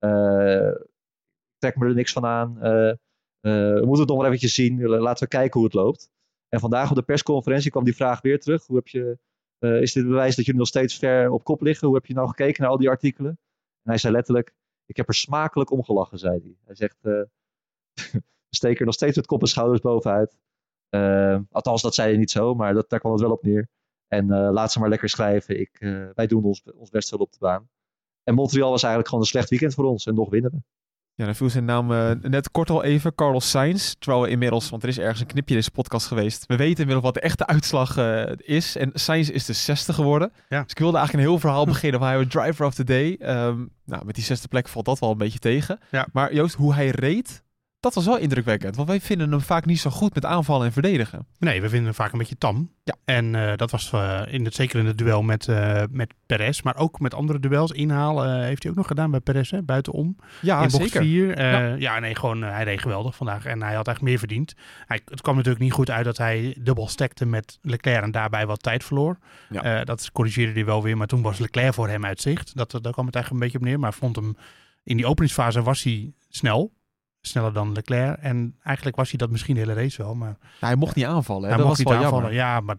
Trek me er niks van aan. We moeten het nog maar eventjes zien. Laten we kijken hoe het loopt. En vandaag op de persconferentie kwam die vraag weer terug. Is dit bewijs dat jullie nog steeds ver op kop liggen? Hoe heb je nou gekeken naar al die artikelen? En hij zei letterlijk, ik heb er smakelijk om gelachen, zei hij. Hij zegt, we steken er nog steeds met kop en schouders bovenuit. Althans, dat zei hij niet zo, maar daar kwam het wel op neer. En laat ze maar lekker schrijven. Wij doen ons best wel op de baan. En Montreal was eigenlijk gewoon een slecht weekend voor ons. En nog winnen we. Ja, dan viel zijn naam net kort al even. Carlos Sainz. Terwijl we inmiddels, want er is ergens een knipje in deze podcast geweest. We weten inmiddels wat de echte uitslag is. En Sainz is de 6e geworden. Ja. Dus ik wilde eigenlijk een heel verhaal beginnen van hij was driver of the day. Met die 6e plek valt dat wel een beetje tegen. Ja. Maar Joost, hoe hij reed, dat was wel indrukwekkend. Want wij vinden hem vaak niet zo goed met aanvallen en verdedigen. Nee, we vinden hem vaak een beetje tam. Ja. En dat was zeker in het duel met Perez. Maar ook met andere duels. Inhaal heeft hij ook nog gedaan bij Perez, hè? Buitenom. Ja, in bocht zeker. 4. Hij reed geweldig vandaag. En hij had echt meer verdiend. Het kwam natuurlijk niet goed uit dat hij dubbel stekte met Leclerc en daarbij wat tijd verloor. Ja. Dat corrigeerde hij wel weer. Maar toen was Leclerc voor hem uit zicht. Daar kwam het eigenlijk een beetje op neer. Maar vond hem in die openingsfase was hij snel. Sneller dan Leclerc. En eigenlijk was hij dat misschien de hele race wel. Maar Hij mocht niet aanvallen. Hè? hij Dat mocht was niet wel aanvallen. jammer. Ja, maar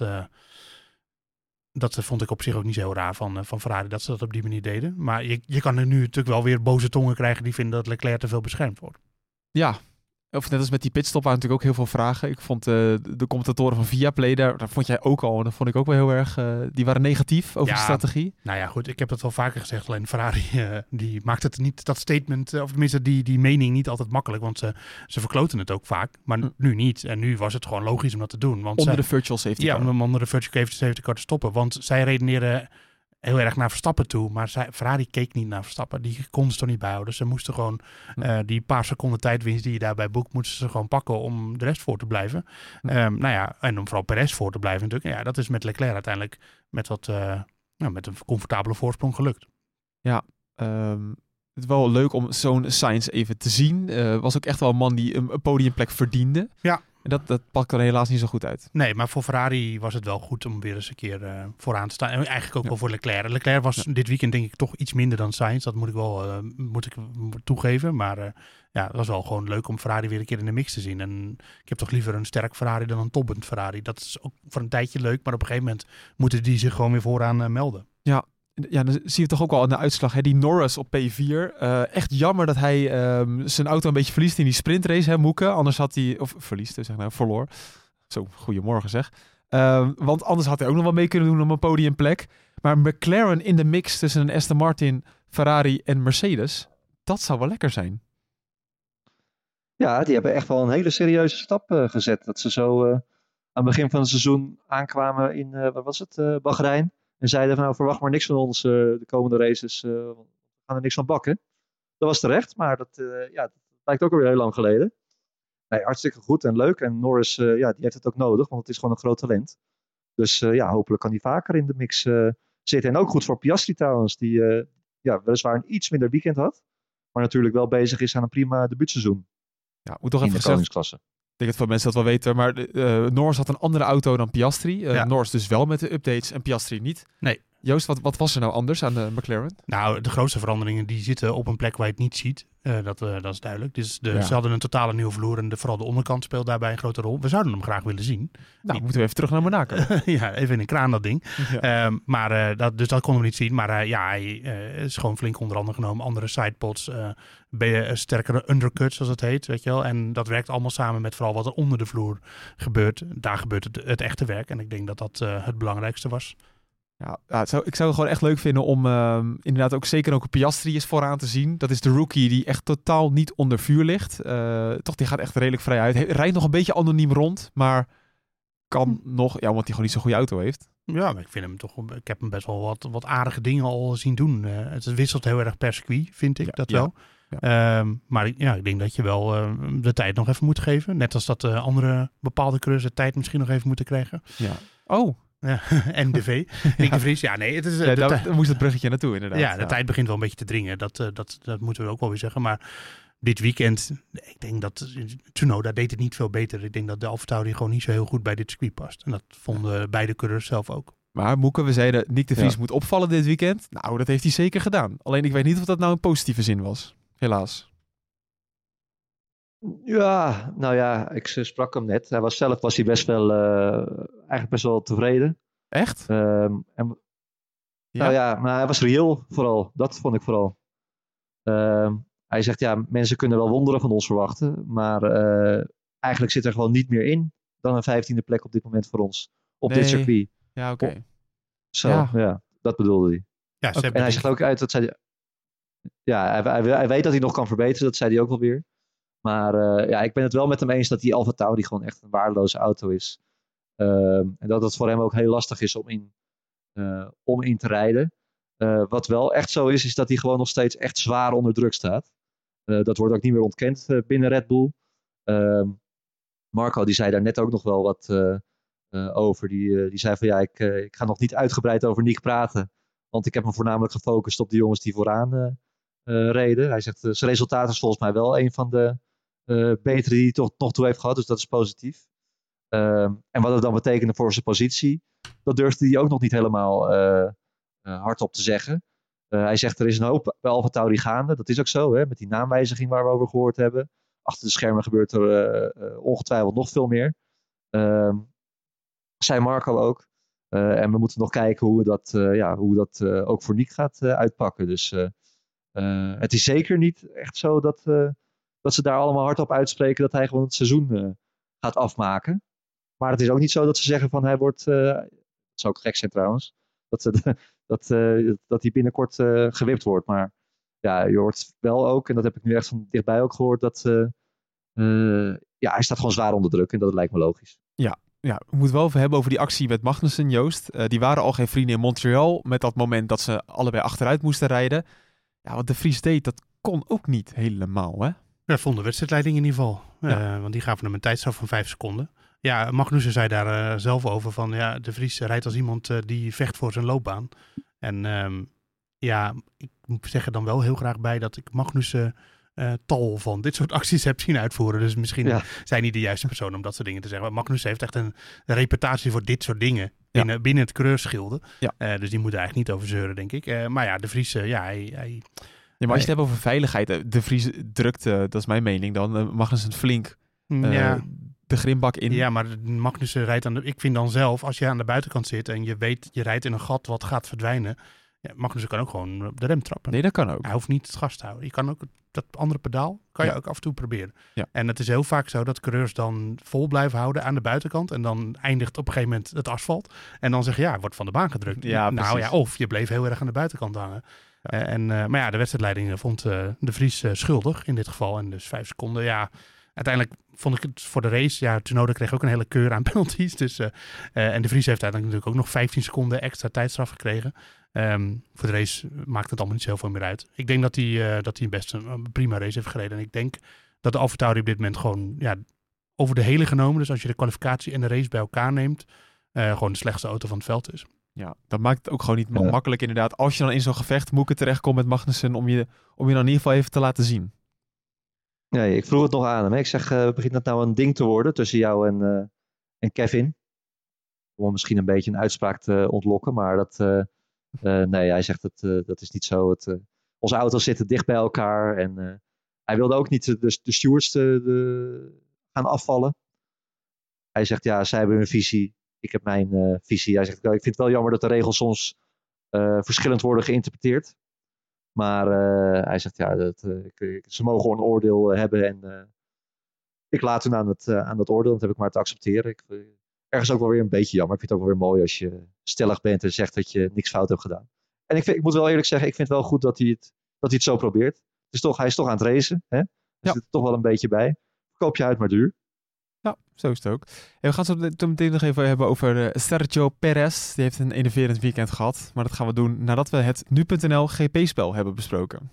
dat vond ik op zich ook niet zo heel raar van Ferrari. Dat ze dat op die manier deden. Maar je kan er nu natuurlijk wel weer boze tongen krijgen die vinden dat Leclerc te veel beschermd wordt. Ja. Of net als met die pitstop waren natuurlijk ook heel veel vragen. Ik vond de commentatoren van Viaplay, daar vond jij ook al. En dat vond ik ook wel heel erg... die waren negatief over de strategie. Nou ja, goed. Ik heb dat wel vaker gezegd. Alleen Ferrari die maakt het niet, dat statement, of tenminste die mening niet altijd makkelijk. Want ze verkloten het ook vaak. Maar nu niet. En nu was het gewoon logisch om dat te doen. Want Onder de virtual safety car. Ja, om onder de virtual safety car te stoppen. Want zij redeneren heel erg naar Verstappen toe. Maar Ferrari keek niet naar Verstappen. Die konden ze toch niet bijhouden. Ze moesten gewoon die paar seconden tijdwinst die je daarbij boekt, moeten ze gewoon pakken om de rest voor te blijven. En om vooral Perez voor te blijven natuurlijk. Ja, dat is met Leclerc uiteindelijk met met een comfortabele voorsprong gelukt. Ja, het is wel leuk om zo'n Sainz even te zien. Was ook echt wel een man die een podiumplek verdiende. Ja. En dat pakt er helaas niet zo goed uit. Nee, maar voor Ferrari was het wel goed om weer eens een keer vooraan te staan. En eigenlijk ook wel voor Leclerc. Leclerc was dit weekend denk ik toch iets minder dan Sainz. Dat moet ik wel toegeven. Maar het was wel gewoon leuk om Ferrari weer een keer in de mix te zien. En ik heb toch liever een sterk Ferrari dan een toppend Ferrari. Dat is ook voor een tijdje leuk. Maar op een gegeven moment moeten die zich gewoon weer vooraan melden. Ja, dan zie je toch ook wel aan de uitslag. Hè? Die Norris op P4. Echt jammer dat hij zijn auto een beetje verliest in die sprintrace, hè, Moeke. Anders had hij... Of verliest, zeg nou, verloor. Zo, goedemorgen zeg. Want anders had hij ook nog wel mee kunnen doen op een podiumplek. Maar McLaren in de mix tussen een Aston Martin, Ferrari en Mercedes. Dat zou wel lekker zijn. Ja, die hebben echt wel een hele serieuze stap gezet. Dat ze zo aan het begin van het seizoen aankwamen in, Bahrein. En zeiden van nou, verwacht maar niks van ons de komende races. We gaan er niks van bakken. Dat was terecht, maar dat lijkt ook alweer heel lang geleden. Nee, hartstikke goed en leuk. En Norris, die heeft het ook nodig, want het is gewoon een groot talent. Dus hopelijk kan hij vaker in de mix zitten. En ook goed voor Piastri trouwens, die weliswaar een iets minder weekend had. Maar natuurlijk wel bezig is aan een prima debuutseizoen. Ja, moet toch in even de koningsklasse. Ik denk dat veel mensen dat wel weten, maar Norris had een andere auto dan Piastri. Norris dus wel met de updates en Piastri niet. Nee. Joost, wat was er nou anders aan de McLaren? Nou, de grootste veranderingen die zitten op een plek waar je het niet ziet. Dat is duidelijk. Dus ze hadden een totale nieuwe vloer en vooral de onderkant speelt daarbij een grote rol. We zouden hem graag willen zien. Nou, moeten we even terug naar Monaco. Ja, even in een kraan dat ding. Ja. Dus dat konden we niet zien. Maar hij is gewoon flink onder andere genomen. Andere sidepods, sterkere undercuts zoals het heet. Weet je wel. En dat werkt allemaal samen met vooral wat er onder de vloer gebeurt. Daar gebeurt het echte werk. En ik denk dat dat het belangrijkste was. Ja, ik zou het gewoon echt leuk vinden om inderdaad ook zeker ook een Piastri is vooraan te zien. Dat is de rookie die echt totaal niet onder vuur ligt. Toch, die gaat echt redelijk vrij uit. Hij rijdt nog een beetje anoniem rond, maar kan nog, ja, omdat hij gewoon niet zo'n goede auto heeft. Ja, maar ik heb hem best wel wat aardige dingen al zien doen. Het wisselt heel erg per circuit, vind ik dat wel. Ja. Maar ik denk dat je wel de tijd nog even moet geven. Net als dat andere bepaalde coureurs de tijd misschien nog even moeten krijgen. Ja. Oh, ja, NDV. Nick de Vries. Ja, nee. Het is, daar moest het bruggetje naartoe inderdaad. Ja, de tijd begint wel een beetje te dringen. Dat moeten we ook wel weer zeggen. Maar dit weekend, ik denk dat Tsunoda deed het niet veel beter. Ik denk dat de AlphaTauri gewoon niet zo heel goed bij dit circuit past. En dat vonden beide coureurs zelf ook. Maar Moeke, we zeiden Nick de Vries moet opvallen dit weekend. Nou, dat heeft hij zeker gedaan. Alleen ik weet niet of dat nou een positieve zin was. Helaas. Ja, nou ja, ik sprak hem net. Zelf was hij best wel, eigenlijk best wel tevreden. Echt? Nou ja, maar hij was reëel vooral. Dat vond ik vooral. Hij zegt, ja, mensen kunnen wel wonderen van ons verwachten. Maar eigenlijk zit er gewoon niet meer in dan een 15e plek op dit moment voor ons. Op dit circuit. Ja, oké. Ja, dat bedoelde hij. Ja, en hij zegt ook uit, dat zei hij... Ja, hij weet dat hij nog kan verbeteren. Dat zei hij ook wel weer. Maar ik ben het wel met hem eens dat die AlphaTauri gewoon echt een waardeloze auto is. En dat het voor hem ook heel lastig is om in te rijden. Wat wel echt zo is dat hij gewoon nog steeds echt zwaar onder druk staat. Dat wordt ook niet meer ontkend binnen Red Bull. Marco die zei daar net ook nog wel wat over. Die zei van ik ga nog niet uitgebreid over Nick praten. Want ik heb me voornamelijk gefocust op de jongens die vooraan reden. Hij zegt zijn resultaat is volgens mij wel een van de betere die hij toch nog toe heeft gehad. Dus dat is positief. En wat het dan betekende voor zijn positie, dat durfde hij ook nog niet helemaal hardop te zeggen. Hij zegt er is een hoop bij AlphaTauri gaande. Dat is ook zo, hè, met die naamwijziging waar we over gehoord hebben. Achter de schermen gebeurt er ongetwijfeld nog veel meer. Zei Marco ook. En we moeten nog kijken hoe dat ook voor Nick gaat uitpakken. Dus het is zeker niet echt zo dat ze daar allemaal hardop uitspreken dat hij gewoon het seizoen gaat afmaken. Maar het is ook niet zo dat ze zeggen van hij wordt... dat zou ook gek zijn trouwens. Dat hij binnenkort gewipt wordt. Maar ja, je hoort wel ook, en dat heb ik nu echt van dichtbij ook gehoord, dat hij staat gewoon zwaar onder druk. En dat lijkt me logisch. Ja, we moeten wel even hebben over die actie met Magnussen, Joost. Die waren al geen vrienden in Montreal met dat moment dat ze allebei achteruit moesten rijden. Ja, wat de Vries deed, dat kon ook niet helemaal, hè? Ja, vond de wedstrijdleiding in ieder geval. Ja. Want die gaven hem een tijdstraf van 5 seconden. Ja, Magnussen zei daar zelf over van... Ja, de Vries rijdt als iemand die vecht voor zijn loopbaan. En ik moet zeggen dan wel heel graag bij dat ik Magnussen... tal van dit soort acties heb zien uitvoeren. Dus misschien zijn niet de juiste persoon om dat soort dingen te zeggen. Maar Magnussen heeft echt een reputatie voor dit soort dingen binnen het coureurschilde. Ja. Dus die moet er eigenlijk niet over zeuren, denk ik. Maar ja, de Vries, hij... Ja, maar als je het hebt over veiligheid, de Vries drukt, dat is mijn mening dan, Magnussen flink de grimbak in. Ja, maar Magnussen rijdt ik vind dan zelf, als je aan de buitenkant zit en je weet, je rijdt in een gat wat gaat verdwijnen. Ja, Magnussen kan ook gewoon op de rem trappen. Nee, dat kan ook. Hij hoeft niet het gas te houden. Je kan ook dat andere pedaal, kan je ook af en toe proberen. Ja. En het is heel vaak zo dat coureurs dan vol blijven houden aan de buitenkant. En dan eindigt op een gegeven moment het asfalt. En dan zeg je, wordt van de baan gedrukt. Ja, of je bleef heel erg aan de buitenkant hangen. Ja. Maar ja, de wedstrijdleiding vond de Vries schuldig in dit geval. En dus 5 seconden, uiteindelijk vond ik het voor de race... Tsunoda kreeg ook een hele keur aan penalties. Dus, en de Vries heeft uiteindelijk natuurlijk ook nog 15 seconden extra tijdstraf gekregen. Voor de race maakt het allemaal niet zo heel veel meer uit. Ik denk dat hij best een prima race heeft gereden. En ik denk dat de AlphaTauri op dit moment gewoon... over de hele genomen, dus als je de kwalificatie en de race bij elkaar neemt... gewoon de slechtste auto van het veld is. Ja, dat maakt het ook gewoon niet makkelijk inderdaad. Als je dan in zo'n gevecht terechtkomt met Magnussen... om je dan in ieder geval even te laten zien. Nee, ik vroeg het nog aan hem. Hè. Ik zeg, begint dat nou een ding te worden tussen jou en Kevin? Om misschien een beetje een uitspraak te ontlokken, maar dat... nee, hij zegt dat is niet zo. Onze auto's zitten dicht bij elkaar en hij wilde ook niet de stewards gaan afvallen. Hij zegt, zij hebben hun visie. Ik heb mijn visie. Hij zegt, ik vind het wel jammer dat de regels soms verschillend worden geïnterpreteerd. Maar hij zegt, ze mogen gewoon een oordeel hebben en ik laat hun aan dat oordeel. Dat heb ik maar te accepteren. Ergens ook wel weer een beetje jammer. Ik vind het ook wel weer mooi als je stellig bent en zegt dat je niks fout hebt gedaan. En ik moet wel eerlijk zeggen, ik vind het wel goed dat hij het zo probeert. Hij is toch aan het racen. Hè? Hij zit er toch wel een beetje bij. Verkoop je uit maar duur. Ja, zo is het ook. En we gaan het zo meteen nog even hebben over Sergio Perez. Die heeft een enerverend weekend gehad. Maar dat gaan we doen nadat we het nu.nl GP-spel hebben besproken.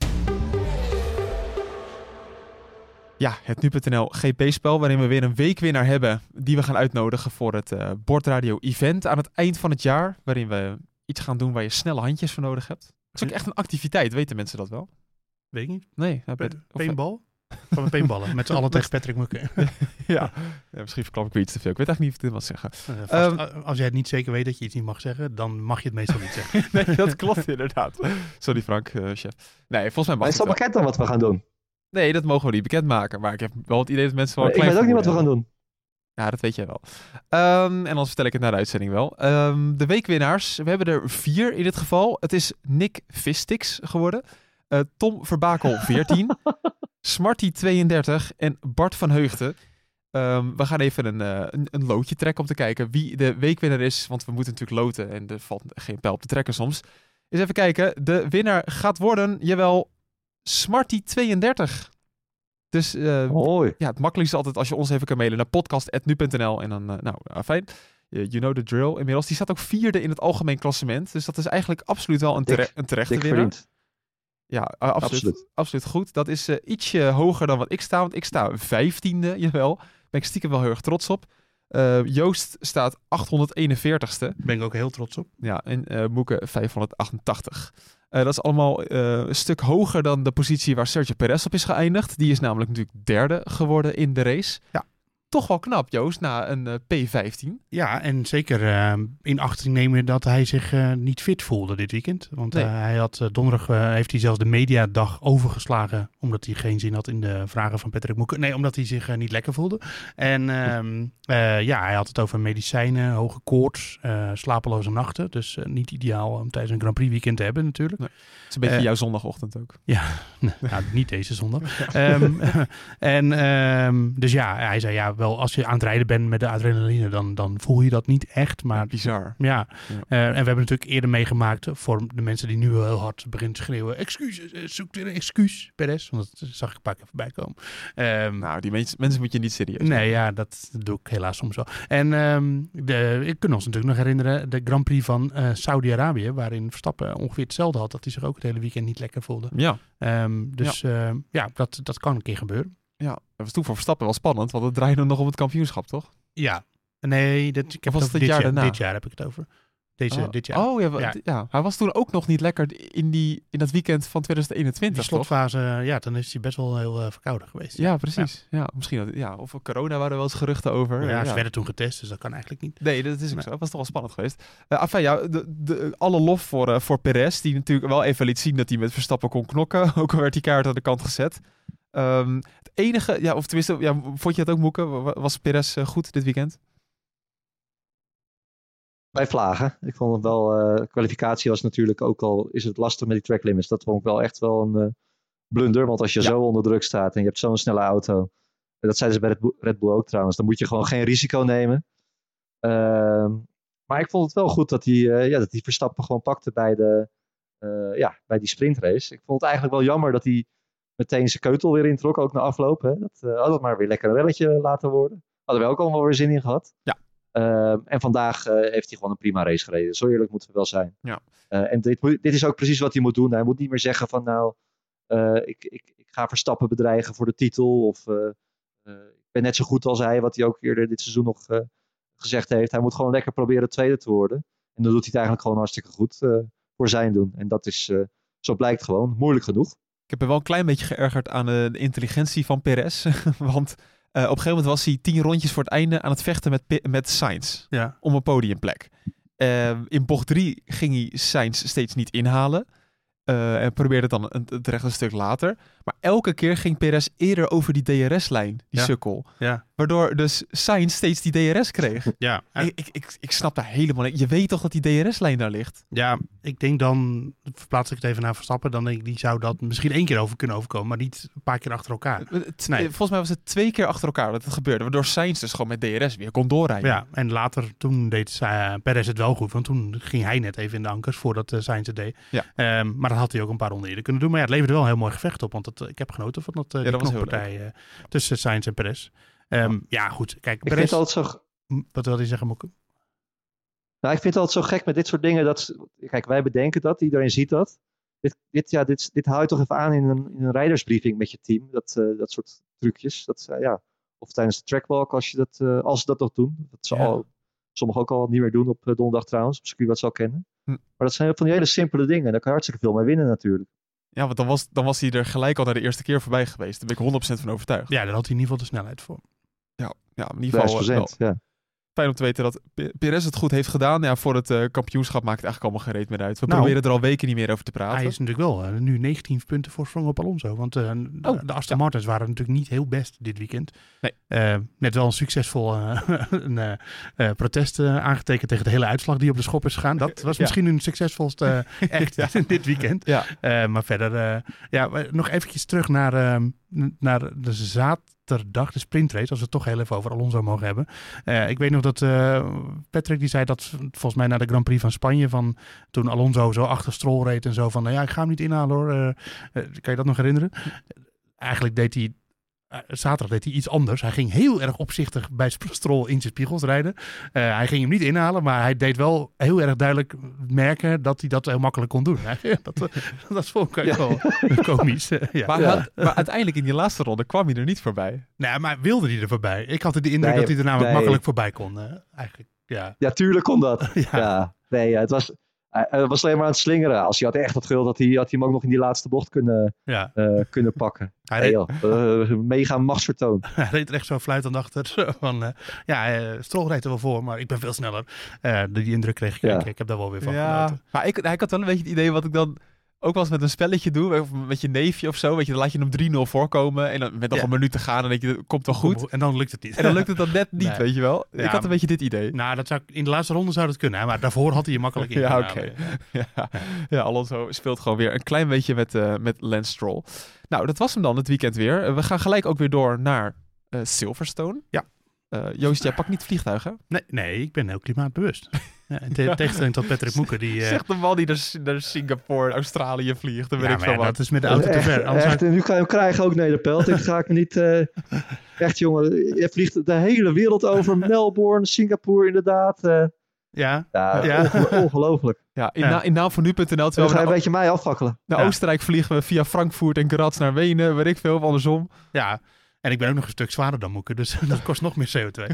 Ja, het nu.nl GP-spel waarin we weer een weekwinnaar hebben die we gaan uitnodigen voor het Bordradio-event aan het eind van het jaar. Waarin we iets gaan doen waar je snelle handjes voor nodig hebt. Het is ook echt een activiteit, weten mensen dat wel? Weet ik niet. Nee. Paintball? Van paintballen, met z'n allen tegen Patrick Mukken. Ja, misschien verklap ik weer iets te veel. Ik weet eigenlijk niet of ik dit mag zeggen. Als jij het niet zeker weet dat je iets niet mag zeggen, dan mag je het meestal niet zeggen. Nee, dat klopt inderdaad. Sorry Frank, chef. Nee, volgens mij mag het is al bekend dan wat we gaan doen. Nee, dat mogen we niet bekendmaken. Maar ik heb wel het idee dat mensen wel... Ik weet ook niet wat we gaan doen. Ja, dat weet jij wel. En anders vertel ik het na de uitzending wel. De weekwinnaars, we hebben er 4 in dit geval. Het is Nick Vistix geworden. Tom Verbakel 14. Smarty 32 en Bart van Heugden. We gaan even een loodje trekken om te kijken wie de weekwinnaar is. Want we moeten natuurlijk loten en er valt geen pijl op te trekken soms. Eens even kijken. De winnaar gaat worden, jawel, Smarty 32. Dus het makkelijkste is altijd als je ons even kan mailen naar podcast@nu.nl. En dan, fijn. You know the drill. Inmiddels, die staat ook 4e in het algemeen klassement. Dus dat is eigenlijk absoluut wel een terechte winnaar. Ja, absoluut goed. Dat is ietsje hoger dan wat ik sta, want ik sta 15e, jawel. Ben ik stiekem wel heel erg trots op. Joost staat 841ste. Ben ik ook heel trots op. Ja, en Moeke 588. Dat is allemaal een stuk hoger dan de positie waar Sergio Perez op is geëindigd. Die is namelijk natuurlijk derde geworden in de race. Ja. Toch wel knap, Joost, na een P15. Ja, en zeker in achting nemen dat hij zich niet fit voelde dit weekend. Want hij had donderdag heeft hij zelfs de mediadag overgeslagen, omdat hij geen zin had in de vragen van Patrick Moeke. Nee, omdat hij zich niet lekker voelde. En hij had het over medicijnen, hoge koorts, slapeloze nachten. Dus niet ideaal om tijdens een Grand Prix weekend te hebben natuurlijk. Nee. Het is een beetje jouw zondagochtend ook. Ja, nou, niet deze zondag. Dus ja, hij zei wel, als je aan het rijden bent met de adrenaline, dan voel je dat niet echt. Maar bizar. Ja. En we hebben natuurlijk eerder meegemaakt, voor de mensen die nu wel heel hard beginnen te schreeuwen, excuses, zoek weer een excuus, Perez. Want dat zag ik een paar keer voorbij komen. Nou, die mensen moet je niet serieus nemen. Nee, ja, dat doe ik helaas soms wel. En ik kan ons natuurlijk nog herinneren, de Grand Prix van Saudi-Arabië, waarin Verstappen ongeveer hetzelfde had, dat hij zich ook het hele weekend niet lekker voelde. Ja. Dat kan een keer gebeuren. Ja, dat was toen voor Verstappen wel spannend, want het draaide nog om het kampioenschap, toch? Ja. Nee, dit jaar heb ik het over. Dit jaar. Oh ja, hij was toen ook nog niet lekker in dat weekend van 2021. De slotfase, dan is hij best wel heel verkouden geweest. Ja, precies. Ja, misschien of corona waren er wel eens geruchten over. Ja, ze werden toen getest, dus dat kan eigenlijk niet. Nee, dat is ook zo. Dat was toch wel spannend geweest. Alle lof voor Perez, die natuurlijk wel even liet zien dat hij met Verstappen kon knokken. Ook al werd die kaart aan de kant gezet. Het enige, of tenminste, vond je het ook, Moeke? Was Perez goed dit weekend? Bij vlagen. Ik vond het wel, kwalificatie was natuurlijk ook al, is het lastig met die track limits. Dat vond ik wel echt wel een blunder. Want als je zo onder druk staat en je hebt zo'n snelle auto. En dat zeiden ze bij Red Bull ook trouwens. Dan moet je gewoon geen risico nemen. Maar ik vond het wel goed dat hij Verstappen gewoon pakte bij die sprintrace. Ik vond het eigenlijk wel jammer dat hij meteen zijn keutel weer introk, ook na afloop. Hè. Dat had het maar weer lekker een relletje laten worden. Hadden we ook allemaal weer zin in gehad. Ja. En vandaag heeft hij gewoon een prima race gereden. Zo eerlijk moeten we wel zijn. Ja. En dit is ook precies wat hij moet doen. Hij moet niet meer zeggen van ik ga Verstappen bedreigen voor de titel. Of ik ben net zo goed als hij, wat hij ook eerder dit seizoen nog gezegd heeft. Hij moet gewoon lekker proberen tweede te worden. En dan doet hij het eigenlijk gewoon hartstikke goed voor zijn doen. En dat is, zo blijkt gewoon, moeilijk genoeg. Ik heb me wel een klein beetje geërgerd aan de intelligentie van Perez. Want op een gegeven moment was hij 10 rondjes voor het einde aan het vechten met Sainz. Ja. Om een podiumplek. In bocht 3 ging hij Sainz steeds niet inhalen. En probeerde het dan het rechte stuk later. Maar elke keer ging Perez eerder over die DRS-lijn, die sukkel. Ja. Waardoor dus Sainz steeds die DRS kreeg. Ja. Ik snap daar helemaal niet. Je weet toch dat die DRS-lijn daar ligt? Ja, ik denk dan, verplaats ik het even naar Verstappen, dan denk ik, die zou dat misschien 1 keer over kunnen overkomen, maar niet een paar keer achter elkaar. Volgens mij was het 2 keer achter elkaar dat het gebeurde, waardoor Sainz dus gewoon met DRS weer kon doorrijden. Ja, en later, toen deed Perez het wel goed, want toen ging hij net even in de ankers voordat Sainz het deed. Ja. Maar dat had hij ook een paar ronden eerder kunnen doen. Maar ja, het leverde wel een heel mooi gevecht op, want ik heb genoten van dat knokpartij tussen Sainz en Perez. Ja, goed. Kijk, ik vind het altijd zo... Wat wil hij zeggen, Moeke? Nou, ik vind het altijd zo gek met dit soort dingen. Kijk, wij bedenken dat, iedereen ziet dat. Dit haal je toch even aan in een rijdersbriefing met je team. Dat soort trucjes. Of tijdens de trackwalk als ze dat nog doen. Dat zal sommigen ook al niet meer doen op donderdag trouwens. Op circuit wat ze al kennen. Maar dat zijn van die hele simpele dingen. Daar kan je hartstikke veel mee winnen natuurlijk. Ja, want dan was hij er gelijk al naar de eerste keer voorbij geweest. Daar ben ik 100% van overtuigd. Ja, daar had hij in ieder geval de snelheid voor. Ja, in ieder geval wel. Ja. Fijn om te weten dat Perez het goed heeft gedaan. Ja, voor het kampioenschap maakt het eigenlijk allemaal geen reet meer uit. We proberen er al weken niet meer over te praten. Hij is natuurlijk wel nu 19 punten voorsprong op Alonso. Want de Aston Martins waren natuurlijk niet heel best dit weekend. Nee. Net wel een succesvol protest aangetekend tegen de hele uitslag die op de schop is gegaan. Dat was misschien hun succesvolste echt dit weekend. Ja. Maar verder, nog eventjes terug naar de zaterdag, de sprintrace, als we het toch heel even over Alonso mogen hebben. Ik weet nog dat Patrick die zei dat volgens mij na de Grand Prix van Spanje, van toen Alonso zo achter Stroll reed en zo van, ik ga hem niet inhalen hoor. Kan je dat nog herinneren? Eigenlijk deed hij zaterdag deed hij iets anders. Hij ging heel erg opzichtig bij Stroll in zijn spiegels rijden. Hij ging hem niet inhalen, maar hij deed wel heel erg duidelijk merken dat hij dat heel makkelijk kon doen. Dat vond ik wel komisch. Maar uiteindelijk in die laatste ronde kwam hij er niet voorbij. Nee, maar wilde hij er voorbij? Ik had de indruk dat hij er namelijk makkelijk voorbij kon. Eigenlijk, ja, tuurlijk kon dat. Het was alleen maar aan het slingeren. Als hij had echt had gewild, had hij hem ook nog in die laatste bocht kunnen pakken. Mega machtsvertoon. Hij reed er echt zo fluitend achter. Stroll reed er wel voor, maar ik ben veel sneller. Die indruk kreeg ik. Ik heb daar wel weer van genoten. Maar ik had wel een beetje het idee wat ik dan ook wel eens met een spelletje doe, of met je neefje of zo, weet je, dan laat je hem 3-0 voorkomen en dan met nog een minuut te gaan en denk je, komt wel goed. En dan lukt het niet. En dan lukt het dan net niet, weet je wel. Ik had een beetje dit idee. Nou, in de laatste ronde zou dat kunnen, hè? Maar daarvoor had hij je makkelijk in. Alonso speelt gewoon weer een klein beetje met Lance Stroll. Nou, dat was hem dan het weekend weer. We gaan gelijk ook weer door naar Silverstone. Ja. Joost, jij pakt niet vliegtuigen? Nee, ik ben heel klimaatbewust. In tegenstelling tot Patrick Moeke. Zegt de man die naar Singapore, Australië vliegt. Dan weet ik zo wat. Dat is met de auto te ver. Echt, nu kan je hem krijgen ook nederpelt. Ik ga me niet... echt jongen, je vliegt de hele wereld over. Melbourne, Singapore inderdaad. Ongelooflijk. In naam van nu.nl. Dan ga je een beetje mij afvakkelen. Naar Oostenrijk vliegen we via Frankfurt en Graz naar Wenen. Weet ik veel, of andersom. Ja. En ik ben ook nog een stuk zwaarder dan Moeke, dus dat kost nog meer CO2.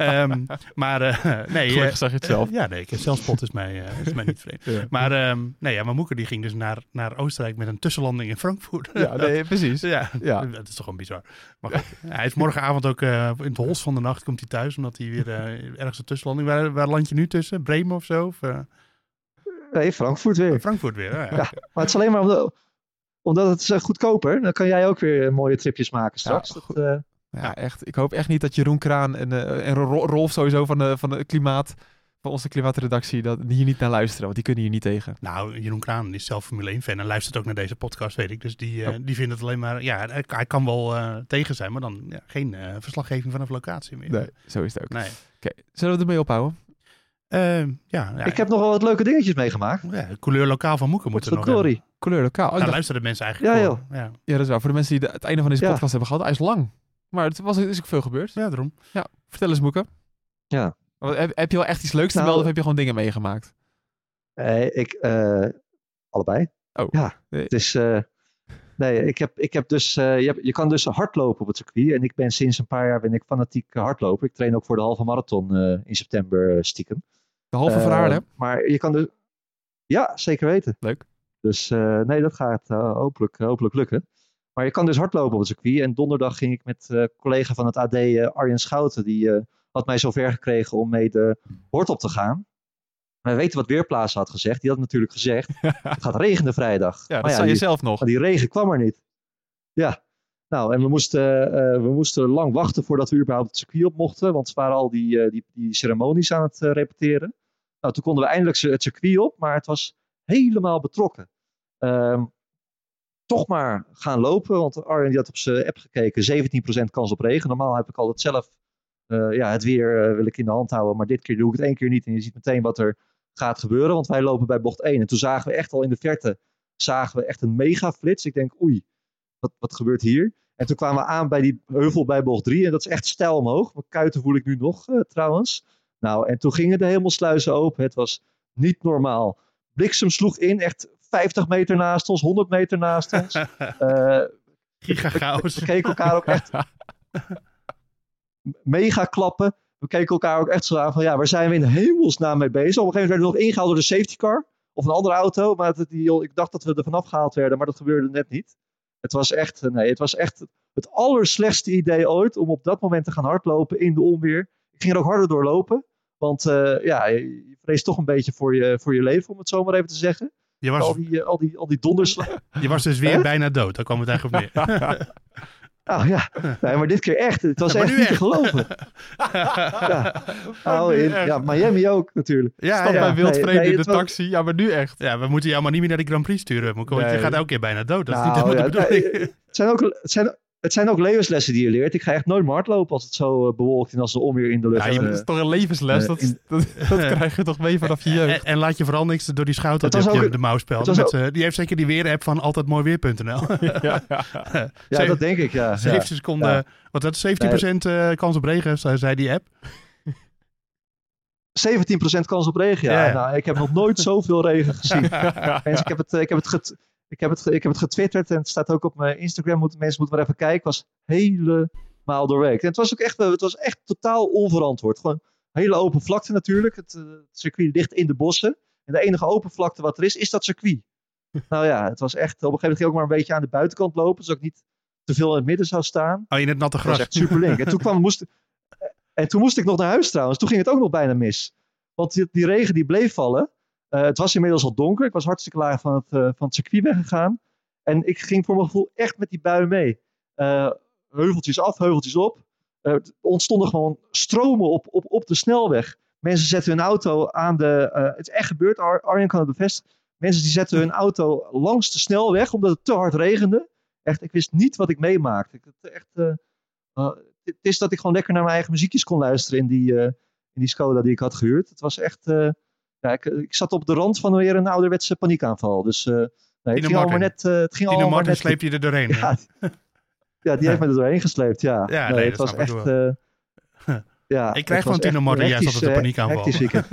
Gelukkig zeg je het zelf. Zelfspot is mij niet vreemd. Ja. Maar Moeke die ging dus naar Oostenrijk met een tussenlanding in Frankfurt. Ja, nee, precies. Ja. Dat is toch gewoon bizar. Maar goed, hij is morgenavond ook in het hols van de nacht komt hij thuis, omdat hij weer ergens een tussenlanding... Waar land je nu tussen? Bremen of zo? Nee, Frankfurt weer. Frankfurt weer, ja. Maar het is alleen maar... Omdat het is goedkoper. Dan kan jij ook weer mooie tripjes maken straks. Echt. Ik hoop echt niet dat Jeroen Kraan en Rolf sowieso van de klimaat... van onze klimaatredactie, dat die hier niet naar luisteren. Want die kunnen hier niet tegen. Nou, Jeroen Kraan is zelf Formule 1 fan en luistert ook naar deze podcast, weet ik. Dus die vindt het alleen maar... Ja, hij kan wel tegen zijn, maar dan geen verslaggeving vanaf locatie meer. Nee, zo is het ook. Nee. Oké, zullen we ermee ophouden? Ik heb nog wel wat leuke dingetjes meegemaakt. Couleur lokaal van Moeke moeten we nog hebben. Couleur lokaal. Daar luisteren mensen eigenlijk voor. Ja, dat is waar. Voor de mensen die het einde van deze podcast hebben gehad, hij is lang. Maar er is ook veel gebeurd. Ja, daarom. Ja, vertel eens, Moeke. Ja. Heb je wel echt iets leuks te melden of heb je gewoon dingen meegemaakt? Allebei. Oh. Ja, het is... ik heb dus... je kan dus hardlopen op het circuit. En ik ben sinds een paar jaar fanatiek hardloper. Ik train ook voor de halve marathon in september stiekem. De halve Verhaarlem, hè? Maar je kan dus... Ja, zeker weten. Leuk. Dus dat gaat hopelijk lukken. Maar je kan dus hardlopen op het circuit. En donderdag ging ik met collega van het AD, Arjen Schouten. Die had mij zover gekregen om mee de hort op te gaan. Wij weten wat Weerplaatsen had gezegd. Die had natuurlijk gezegd, het gaat regenen vrijdag. Ja, dat zei je zelf nog. Maar die regen kwam er niet. Ja. Nou, en we moesten lang wachten voordat we überhaupt het circuit op mochten. Want ze waren al die ceremonies aan het repeteren. Nou, toen konden we eindelijk het circuit op. Maar het was helemaal betrokken. Toch maar gaan lopen. Want Arjen die had op zijn app gekeken. 17% kans op regen. Normaal heb ik altijd zelf het weer wil ik in de hand houden. Maar dit keer doe ik het 1 keer niet. En je ziet meteen wat er gaat gebeuren. Want wij lopen bij bocht 1. En toen zagen we echt al in de verte een mega flits. Ik denk oei, wat gebeurt hier? En toen kwamen we aan bij die heuvel bij bocht 3. En dat is echt steil omhoog. Mijn kuiten voel ik nu nog trouwens. Nou, en toen gingen de hemelsluizen open. Het was niet normaal. Bliksem sloeg in, echt 50 meter naast ons, 100 meter naast ons. Gigachaos. We keken elkaar ook echt mega klappen. We keken elkaar ook echt zo aan van, waar zijn we in hemelsnaam mee bezig? Op een gegeven moment werden we nog ingehaald door de safety car. Of een andere auto. Maar ik dacht dat we er vanaf gehaald werden, maar dat gebeurde net niet. Het was echt het allerslechtste idee ooit om op dat moment te gaan hardlopen in de onweer. Ik ging er ook harder doorlopen. Want je vreest toch een beetje voor je leven, om het zo maar even te zeggen. Al die donderslagen. Je was dus weer bijna dood, daar kwam het eigenlijk op neer. Nou ja, nee, maar dit keer echt. Het was echt niet te geloven. Miami ook natuurlijk. Stap bij wildvreemden in de taxi. Ja, maar nu echt. Ja, we moeten jou maar niet meer naar de Grand Prix sturen. Want je gaat elke keer bijna dood. Dat is niet helemaal de bedoeling. Het zijn ook levenslessen die je leert. Ik ga echt nooit meer hardlopen als het zo bewolkt en als er onweer in de lucht. Ja, dat is toch een levensles? Dat krijg je toch mee vanaf je jeugd? En laat je vooral niks door die schouten Het was ook- de mouw spelen. Die heeft zeker die weerapp van altijdmooiweer.nl. Ja, dat denk ik, ja. 7 seconden, Ja. wat dat 17% kans op regen, zei die app. 17% kans op regen, ja. Ja. Nou, ik heb nog nooit zoveel regen gezien. Mensen, ik heb het getwitterd en het staat ook op mijn Instagram. Mensen moeten maar even kijken. Het was helemaal doorweekt. En het was echt totaal onverantwoord. Gewoon hele open vlakte natuurlijk. Het circuit ligt in de bossen. En de enige open vlakte wat er is dat circuit. Nou ja, het was echt... Op een gegeven moment ging ik ook maar een beetje aan de buitenkant lopen. Zodat ik niet te veel in het midden zou staan. Oh, in het natte Dat was gras. echt super link. En toen moest ik nog naar huis trouwens. Toen ging het ook nog bijna mis. Want die regen die bleef vallen. Het was inmiddels al donker. Ik was hartstikke laag van het circuit weggegaan. En ik ging voor mijn gevoel echt met die bui mee. Heuveltjes af, heuveltjes op. Er ontstonden gewoon stromen op de snelweg. Mensen zetten hun auto aan de... het is echt gebeurd, Arjen kan het bevestigen. Mensen die zetten hun auto langs de snelweg omdat het te hard regende. Echt, ik wist niet wat ik meemaakte. Het is dat ik gewoon lekker naar mijn eigen muziekjes kon luisteren in die Skoda die ik had gehuurd. Het was echt... ik zat op de rand van weer een ouderwetse paniekaanval. Dus het ging allemaal net... Tino Martin sleep je er doorheen. Ja, die heeft me er doorheen gesleept, ja. Ja, nee, het dat was snap ik echt... wel. Ik krijg van Tino Martin juist altijd een paniekaanval. Hectisch weekend.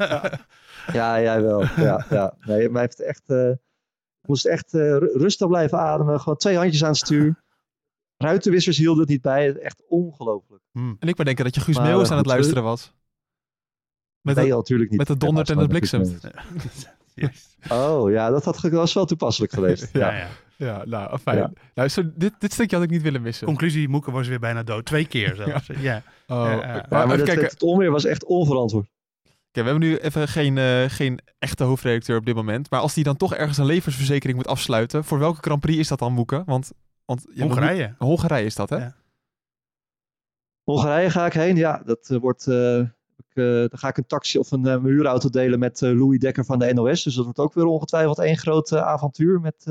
Ja, jij wel. Ja. Nee, maar heeft echt... ik moest echt rustig blijven ademen. Gewoon 2 handjes aan het stuur. Ruitenwissers hielden het niet bij. Echt ongelooflijk. En ik ben denken dat je Guus Maar, Meeuwis aan het goed, luisteren was. Nee, natuurlijk niet. Met het dondert en het bliksemt. Yes. Oh, ja, dat was wel toepasselijk geweest. Ja. Ja, nou, fijn. Ja. Nou, dit stukje had ik niet willen missen. Conclusie, Moeke was weer bijna dood. 2 keer zelfs. Ja. Maar even kijken. het onweer was echt onverantwoord. Kijk, we hebben nu even geen echte hoofdredacteur op dit moment. Maar als die dan toch ergens een levensverzekering moet afsluiten, voor welke Grand Prix is dat dan, Moeke? Want Hongarije. Hongarije is dat, hè? Ja. Hongarije ga ik heen. Ja, dat wordt... dan ga ik een taxi of een huurauto delen met Louis Dekker van de NOS. Dus dat wordt ook weer ongetwijfeld één groot avontuur met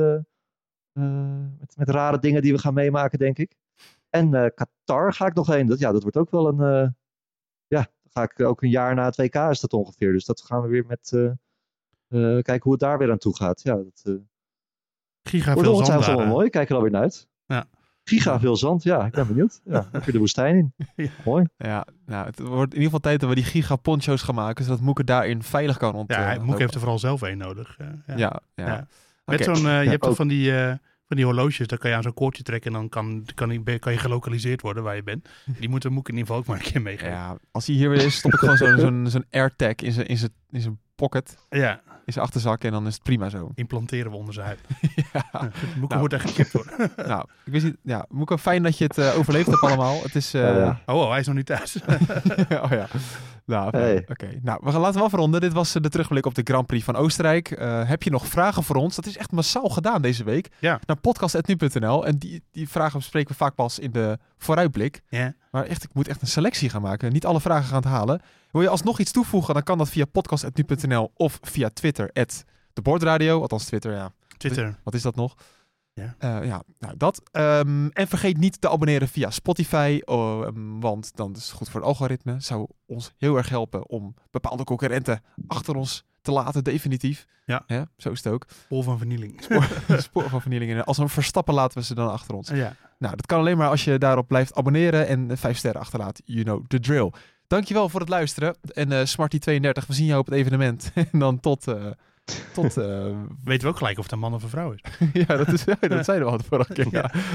rare dingen die we gaan meemaken, denk ik. En Qatar ga ik nog heen. Dat wordt ook wel een... dan ga ik ook een jaar na het WK is dat ongeveer. Dus dat gaan we weer met... kijken hoe het daar weer aan toe gaat. Ja, dat Giga wordt veel ongetwijfeld zand wel mooi. Ik kijk er alweer naar uit. Ja. Giga veel zand, ja. Ik ben benieuwd. Ja, dan kun je de woestijn in. Ja. Mooi. Ja, nou, het wordt in ieder geval tijd dat we die giga poncho's gaan maken, zodat Moeke daarin veilig kan rondlopen. Moeke heeft er vooral zelf één nodig. Ja. Met Oké. je hebt toch ook. van die horloges, daar kan je aan zo'n koordje trekken en dan kan je gelokaliseerd worden waar je bent. Die moeten Moeke in ieder geval ook maar een keer meegeven. Ja, als hij hier weer is, stop ik gewoon zo'n AirTag in zijn pocket, Ja, in zijn achterzak en dan is het prima zo. implanteren we onder zijn huid. Ja. Moeke moet echt gekipt worden. Nou, ik wist niet. Ja, Moeke, fijn dat je het overleefd hebt allemaal. Het is. Oh, hij is nog niet thuis. Oh ja. Nou, fijn. Hey. Oké. Nou, we gaan laten we afronden. Dit was de terugblik op de Grand Prix van Oostenrijk. Heb je nog vragen voor ons? Dat is echt massaal gedaan deze week. Ja. Naar podcast@nu.nl. En die vragen bespreken we vaak pas in de vooruitblik. Ja. Maar echt, ik moet echt een selectie gaan maken. Niet alle vragen gaan halen. Wil je alsnog iets toevoegen, dan kan dat via podcast@nu.nl of via Twitter @debordradio. Althans Twitter, ja. Twitter. Wat is dat nog? Ja. Nou dat. En vergeet niet te abonneren via Spotify, want dan is het goed voor het algoritme. Zou ons heel erg helpen om bepaalde concurrenten achter ons te laten, definitief. Ja. Zo is het ook. Spoor van vernieling. Spoor van vernieling. En als we Verstappen laten we ze dan achter ons. Ja. Nou, dat kan alleen maar als je daarop blijft abonneren en 5 sterren achterlaat. You know the drill. Dankjewel voor het luisteren. En Smarty32, we zien jou op het evenement. En dan tot Weten we ook gelijk of het een man of een vrouw is. dat zeiden we al de vorige keer.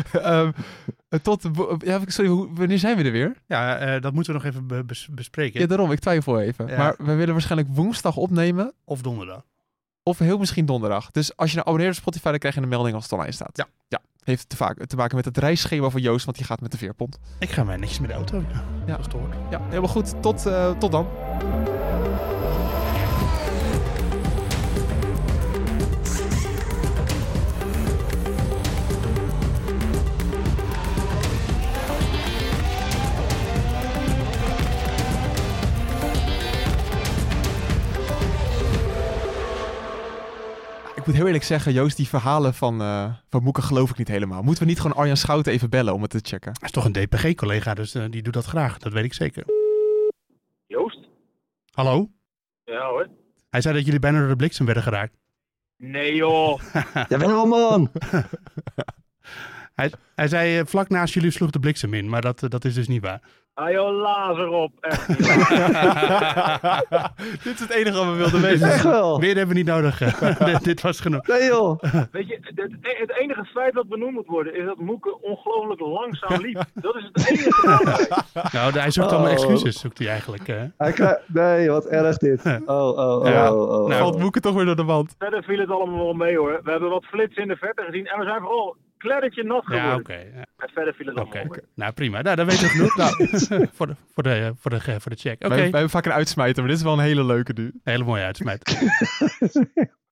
Ja. Sorry, wanneer zijn we er weer? Ja, dat moeten we nog even bespreken. Ja, daarom. Ik twijfel even. Ja. Maar we willen waarschijnlijk woensdag opnemen. Of donderdag. Of heel misschien donderdag. Dus als je nou abonneert op Spotify, dan krijg je een melding als het online staat. Ja. Heeft te maken met het reisschema van Joost, want die gaat met de veerpont. Ik ga mij netjes met de auto. Ja. Dat is te horen. Ja, helemaal goed. Tot dan. Ik Ik moet heel eerlijk zeggen, Joost, die verhalen van Moeke geloof ik niet helemaal. Moeten we niet gewoon Arjan Schouten even bellen om het te checken? Hij is toch een DPG-collega, dus die doet dat graag. Dat weet ik zeker. Joost? Hallo? Ja hoor. Hij zei dat jullie bijna door de bliksem werden geraakt. Nee joh. Jawel, man! Hij zei vlak naast jullie sloeg de bliksem in, maar dat is dus niet waar. Ah joh, lazer op. Echt. Dit is het enige wat we wilden weten. Echt wel! Meer hebben we niet nodig. Dit was genoeg. Nee joh! Weet je, het enige feit wat benoemd moet worden is dat Moeke ongelooflijk langzaam liep. Dat is het enige feit. Nou, hij zoekt allemaal excuses, zoekt hij eigenlijk. Nee, wat erg dit. Ja. Nou, Valt Moeke toch weer door de wand. Verder viel het allemaal wel mee hoor. We hebben wat flitsen in de verte gezien en we zijn vooral kleddertje nat geworden. Ja, oké. En verder viel het allemaal mee. Nou, prima. Nou, dan weten we genoeg. Nou, voor de check. Oké. Wij hebben vaak een uitsmijter, maar dit is wel een hele leuke nu. Hele mooie uitsmijt.